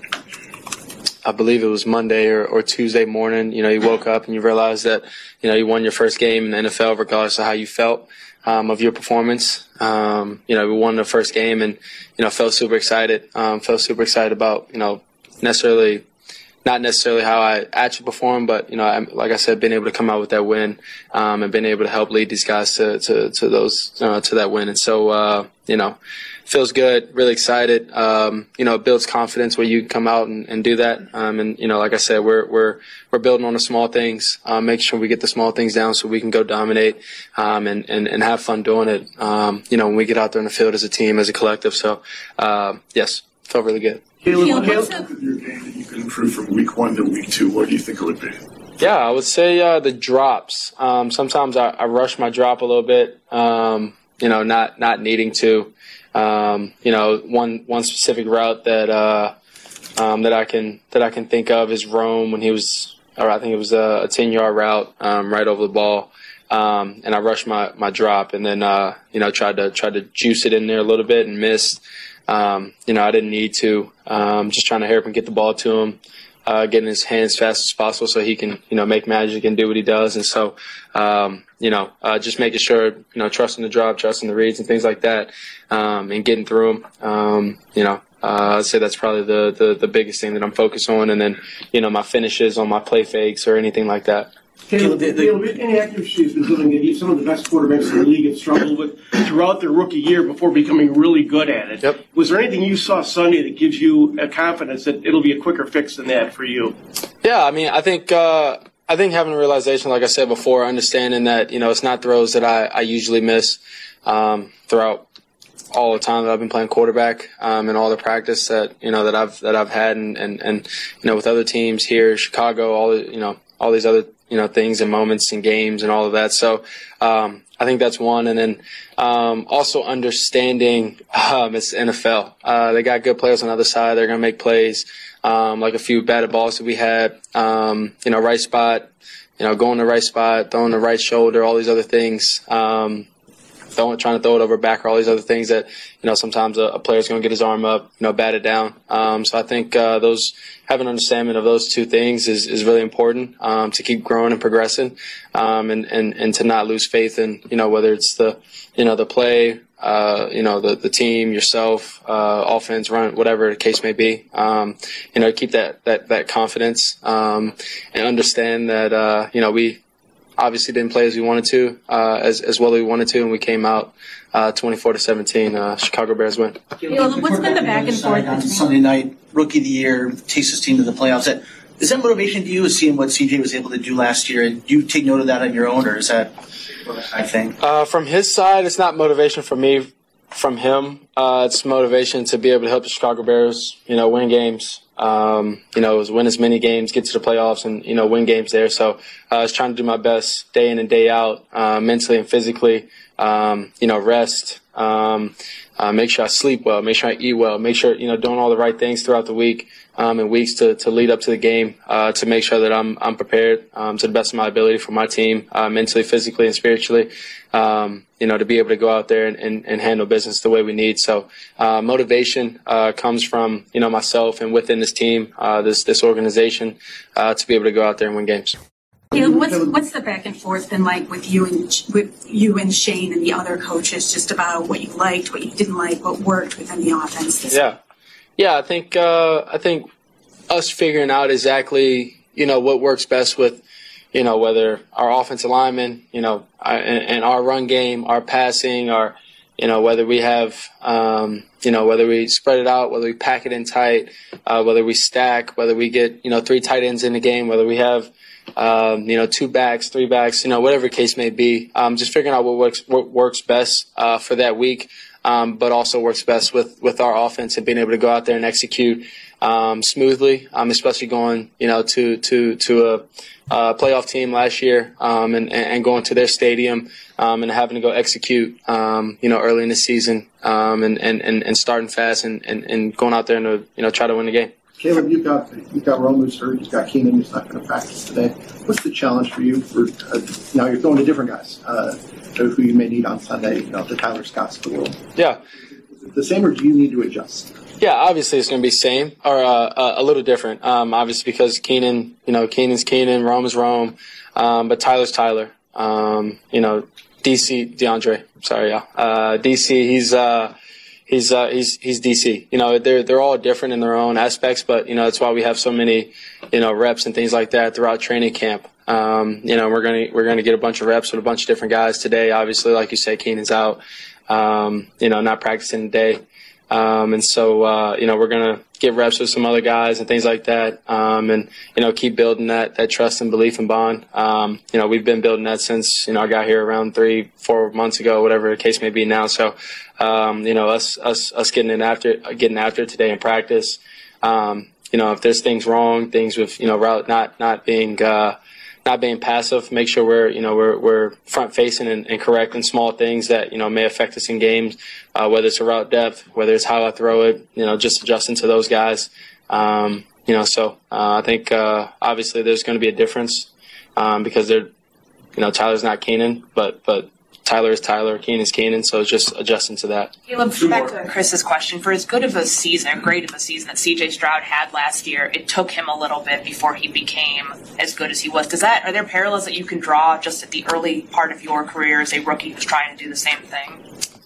I believe it was Monday or, or Tuesday morning, you know, you woke up and you realized that, you know, you won your first game in the N F L regardless of how you felt um, of your performance. Um, you know, we won the first game and, you know, felt super excited. Um, felt super excited about, you know, necessarily – not necessarily how I actually performed, but, you know, I, like I said, being able to come out with that win um, and being able to help lead these guys to to, to those uh, to that win. And so, uh, you know, feels good, really excited. Um, you know, it builds confidence where you can come out and, and do that. Um, and, you know, like I said, we're we're we're building on the small things, uh, making sure we get the small things down so we can go dominate um, and, and, and have fun doing it, um, you know, when we get out there in the field as a team, as a collective. So, uh, yes, felt really good. Caleb, what's up with your game that you could improve from week one to week two? What do you think it would be? Yeah, I would say uh, the drops. Um, sometimes I, I rush my drop a little bit, um, you know, not not needing to. Um, you know, one one specific route that uh, um, that I can that I can think of is Rome when he was, or I think it was a ten-yard route um, right over the ball. Um, and I rushed my, my drop and then, uh, you know, tried to tried to juice it in there a little bit and missed. Um, you know, I didn't need to. Um, just trying to hurry up and get the ball to him, uh, getting his hands fast as possible so he can, you know, make magic and do what he does. And so, um, you know, uh, just making sure, you know, trusting the drop, trusting the reads and things like that, um, and getting through them. Um, you know, uh, I'd say that's probably the, the, the biggest thing that I'm focused on. And then, you know, my finishes on my play fakes or anything like that. Caleb, Caleb, inaccuracy has been something that some of the best quarterbacks in the league have struggled with throughout their rookie year before becoming really good at it. Yep. Was there anything you saw Sunday that gives you a confidence that it'll be a quicker fix than that for you? Yeah, I mean, I think uh, I think having a realization, like I said before, understanding that, you know, it's not throws that I, I usually miss um, throughout all the time that I've been playing quarterback um, and all the practice that, you know, that I've that I've had and, and, and you know, with other teams here, Chicago, all the, you know, all these other you know, things and moments and games and all of that. So um, I think that's one. And then um, also understanding um, it's N F L. Uh, they got good players on the other side. They're going to make plays, um, like a few batted balls that we had, um, you know, right spot, you know, going the right spot, throwing the right shoulder, all these other things. Um, throwing, trying to throw it over back, or all these other things that, you know, sometimes a, a player's going to get his arm up, you know, bat it down. Um, so I think uh, those having an understanding of those two things is, is really important um, to keep growing and progressing, um, and, and, and to not lose faith in, you know, whether it's the, you know, the play, uh, you know, the, the team, yourself, uh, offense, run, whatever the case may be. Um, you know, keep that, that, that confidence um, and understand that, uh, you know, we obviously didn't play as we wanted to, uh, as, as well as we wanted to, and we came out uh, twenty-four to seventeen. Uh, Chicago Bears win. Caleb, what's been the back and forth on Sunday night, rookie of the year, takes his team to the playoffs? That, is that motivation to you, is seeing what C J was able to do last year? And do you take note of that on your own, or is that, I think? Uh, from his side, it's not motivation for me. From him, uh, it's motivation to be able to help the Chicago Bears, you know, win games. Um, you know, is win as many games, get to the playoffs, and you know, win games there. So uh, I was trying to do my best day in and day out, uh, mentally and physically. Um, you know, rest, um, uh, make sure I sleep well, make sure I eat well, make sure you know doing all the right things throughout the week um, and weeks to, to lead up to the game uh, to make sure that I'm I'm prepared um, to the best of my ability for my team, uh, mentally, physically, and spiritually. Um, you know, to be able to go out there and, and, and handle business the way we need. So uh, motivation uh, comes from you know myself and within this team, uh, this this organization, uh, to be able to go out there and win games. Caleb, what's what's the back and forth been like with you and with you and Shane and the other coaches, just about what you liked, what you didn't like, what worked within the offense? This yeah, yeah. I think uh, I think us figuring out exactly you know what works best with you know whether our offensive linemen, you know, and, and our run game, our passing, our you know whether we have um, you know whether we spread it out, whether we pack it in tight, uh, whether we stack, whether we get you know three tight ends in the game, whether we have Um, you know, two backs, three backs, you know, whatever the case may be. Um, just figuring out what works what works best uh, for that week, um, but also works best with, with our offense and being able to go out there and execute um, smoothly, um, especially going, you know, to to to a, a playoff team last year um, and, and going to their stadium um, and having to go execute, um, you know, early in the season um, and, and, and starting fast and, and, and going out there and, uh, you know, try to win the game. Caleb, you've got you've got Rome who's hurt. You've got Keenan who's not going to practice today. What's the challenge for you? For uh, now, you're throwing to different guys uh, who you may need on Sunday. You know, the Tyler Scotts of the world. Yeah. Is it the same, or do you need to adjust? Yeah, obviously it's going to be same or uh, a little different. Um, obviously because Keenan, you know, Keenan's Keenan, Rome is Rome, um, but Tyler's Tyler. Um, you know, D C DeAndre. Sorry, yeah. Uh, D C. He's. Uh, He's uh, he's he's D C. You know, they're they're all different in their own aspects, but you know that's why we have so many, you know, reps and things like that throughout training camp. Um, you know, we're gonna we're gonna get a bunch of reps with a bunch of different guys today. Obviously, like you say, Keenan's out. Um, you know, not practicing today, um, and so uh, you know we're gonna get reps with some other guys and things like that, um, and you know keep building that that trust and belief and bond. Um, you know, we've been building that since you know I got here around three four months ago, whatever the case may be now. So. Um, you know, us, us, us getting in after, getting after it today in practice. Um, you know, if there's things wrong, things with, you know, route, not, not being, uh, not being passive, make sure we're, you know, we're, we're front facing and, and correcting small things that, you know, may affect us in games, uh, whether it's a route depth, whether it's how I throw it, you know, just adjusting to those guys. Um, you know, so, uh, I think, uh, obviously there's going to be a difference, um, because they're, you know, Tyler's not Keenan, but, but, Tyler is Tyler, Keenan is Keenan, so it's just adjusting to that. Caleb, back to Chris's question. For as good of a season, great of a season that C J Stroud had last year, it took him a little bit before he became as good as he was. Does that, are there parallels that you can draw just at the early part of your career as a rookie who's trying to do the same thing?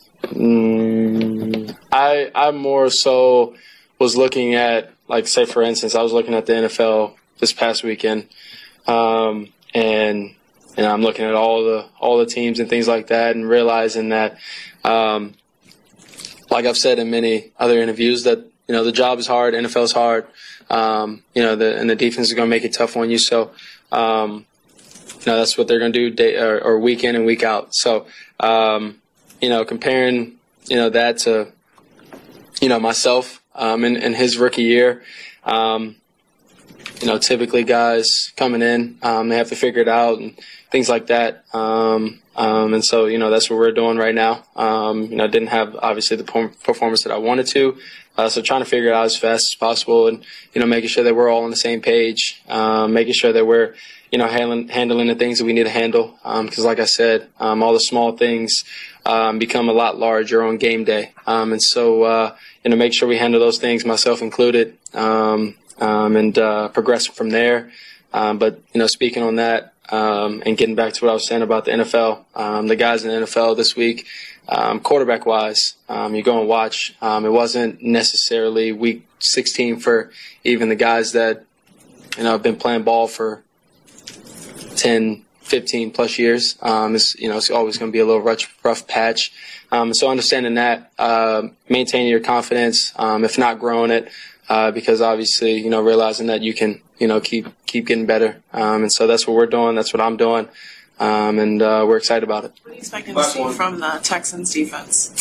Mm, I I more so was looking at, like, say, for instance, I was looking at the N F L this past weekend, um, and And I'm looking at all the all the teams and things like that, and realizing that, um, like I've said in many other interviews, that you know the job is hard, N F L is hard, um, you know, the, and the defense is going to make it tough on you. So, um, you know, that's what they're going to do day or, or week in and week out. So, um, you know, comparing you know that to you know myself um, in, in his rookie year. Um, You know, typically guys coming in, um, they have to figure it out and things like that. Um, um, and so, you know, that's what we're doing right now. Um, you know, didn't have obviously the performance that I wanted to. Uh, so trying to figure it out as fast as possible and, you know, making sure that we're all on the same page, um, making sure that we're, you know, handling, handling the things that we need to handle. Um, cause like I said, um, all the small things, um, become a lot larger on game day. Um, and so, uh, you know, make sure we handle those things, myself included. Um, Um, and uh, progressing from there. Um, but, you know, speaking on that um, and getting back to what I was saying about the N F L, um, the guys in the N F L this week, um, quarterback-wise, um, you go and watch. Um, it wasn't necessarily week sixteen for even the guys that, you know, have been playing ball for ten, fifteen plus years. Um, it's, you know, it's always going to be a little rough, rough patch. Um, so understanding that, uh, maintaining your confidence, um, if not growing it, Uh, because obviously, you know, realizing that you can, you know, keep keep getting better. Um, and so that's what we're doing. That's what I'm doing. Um, and uh, we're excited about it. What are you expecting to see from the Texans defense?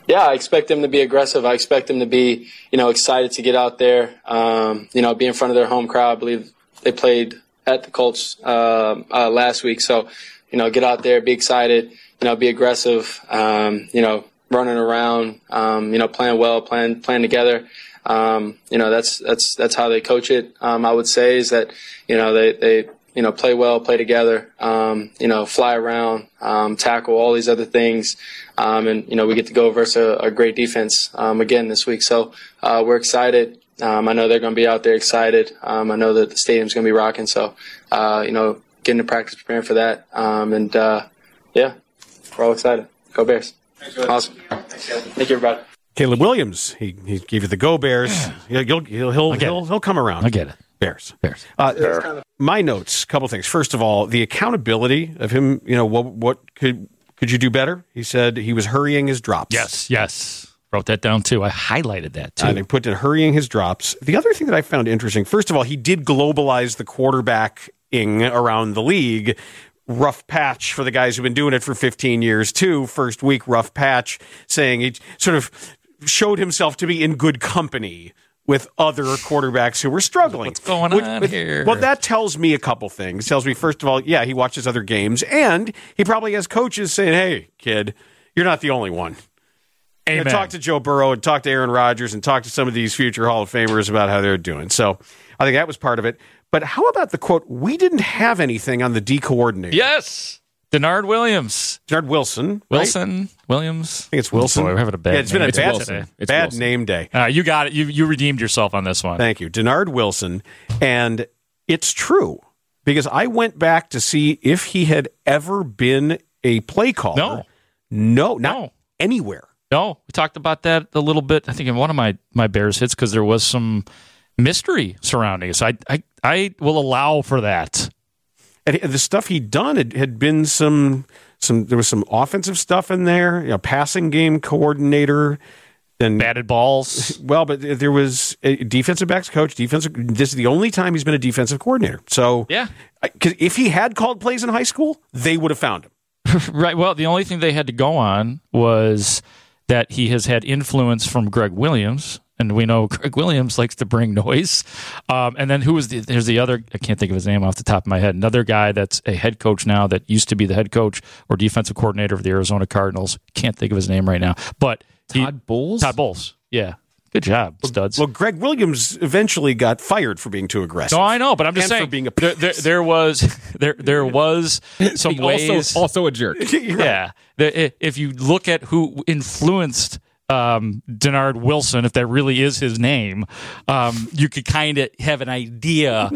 yeah, I expect them to be aggressive. I expect them to be, you know, excited to get out there, um, you know, be in front of their home crowd. I believe they played at the Colts uh, uh, last week. So, you know, get out there, be excited, you know, be aggressive, um, you know, running around, um, you know, playing well, playing playing together. Um, you know, that's that's that's how they coach it. Um, I would say is that, you know, they they you know play well, play together, um, you know, fly around, um, tackle, all these other things, um, and you know we get to go versus a, a great defense um, again this week. So uh, we're excited. Um, I know they're going to be out there excited. Um, I know that the stadium's going to be rocking. So uh, you know, getting to practice, preparing for that, um, and uh, yeah, we're all excited. Go Bears! Awesome. Thank you, everybody. Caleb Williams, he he gave you the Go Bears. He'll he'll he'll he'll, he'll, he'll come around. I get it. Bears. Bears. Uh, Bears. Kind of- my notes, a couple things. First of all, the accountability of him, you know, what what could could you do better? He said he was hurrying his drops. Yes, yes. Wrote that down too. I highlighted that too. And he put in hurrying his drops. The other thing that I found interesting, first of all, he did globalize the quarterbacking around the league. Rough patch for the guys who've been doing it for fifteen years too. First week, rough patch, saying he sort of showed himself to be in good company with other quarterbacks who were struggling. What's going Which, on with, here? Well, that tells me a couple things. It tells me, first of all, yeah, he watches other games, and he probably has coaches saying, hey, kid, you're not the only one. Amen. And talk to Joe Burrow and talk to Aaron Rodgers and talk to some of these future Hall of Famers about how they're doing. So I think that was part of it. But how about the quote, we didn't have anything on the D coordinator? Yes. Denard Williams. Denard Wilson. Wilson. Right? Williams. I think it's Wilson. Oh, boy, we're having a bad yeah, it's been a name bad, today. it's bad Wilson. name day. Uh, you got it. You you redeemed yourself on this one. Thank you. Denard Wilson. And it's true because I went back to see if he had ever been a play caller. No. No, not no. anywhere. No. We talked about that a little bit, I think, in one of my, my Bears hits because there was some mystery surrounding us. I, I, I will allow for that. And the stuff he'd done had, had been some... Some there was some offensive stuff in there, you know, passing game coordinator, then batted balls. Well, but there was a defensive backs coach, defensive. This is the only time he's been a defensive coordinator. So yeah, because if he had called plays in high school, they would have found him. Right. Well, the only thing they had to go on was that he has had influence from Greg Williams. And we know Greg Williams likes to bring noise. Um, and then who was the, there's the other, I can't think of his name off the top of my head, another guy that's a head coach now that used to be the head coach or defensive coordinator of the Arizona Cardinals. Can't think of his name right now. But Todd he, Bowles? Todd Bowles. Yeah. Good job, studs. Well, Greg Williams eventually got fired for being too aggressive. No, I know, but I'm just and saying for being a there, there, there was there there was some ways. Also, also a jerk. Yeah. The, if you look at who influenced Um, Denard Wilson, if that really is his name, um, you could kind of have an idea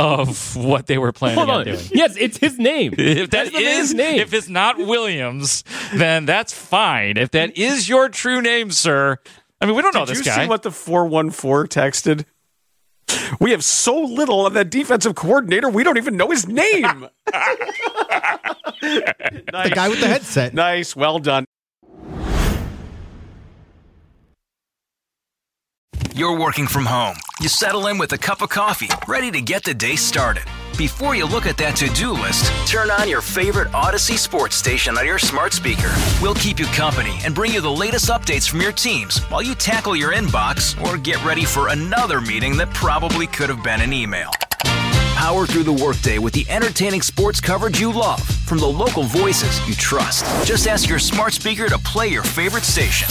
of what they were planning Hold on, on doing. Yes, it's his name. If that That's the is, man's name. if it's not Williams, then that's fine. If that is your true name, sir, I mean, we don't know Did this you guy. see what the four one four texted? We have so little of that defensive coordinator, we don't even know his name. Nice. The guy with the headset. Nice. Well done. You're working from home. You settle in with a cup of coffee, ready to get the day started. Before you look at that to-do list, turn on your favorite Odyssey sports station on your smart speaker. We'll keep you company and bring you the latest updates from your teams while you tackle your inbox or get ready for another meeting that probably could have been an email. Power through the workday with the entertaining sports coverage you love from the local voices you trust. Just ask your smart speaker to play your favorite station.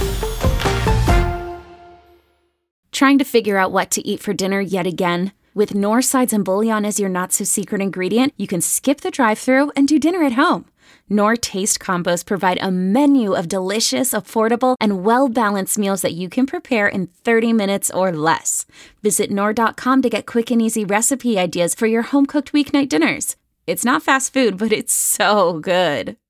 Trying to figure out what to eat for dinner yet again? With Knorr sides and bouillon as your not-so-secret ingredient, you can skip the drive-thru and do dinner at home. Knorr Taste Combos provide a menu of delicious, affordable, and well-balanced meals that you can prepare in thirty minutes or less. Visit Knorr dot com to get quick and easy recipe ideas for your home-cooked weeknight dinners. It's not fast food, but it's so good.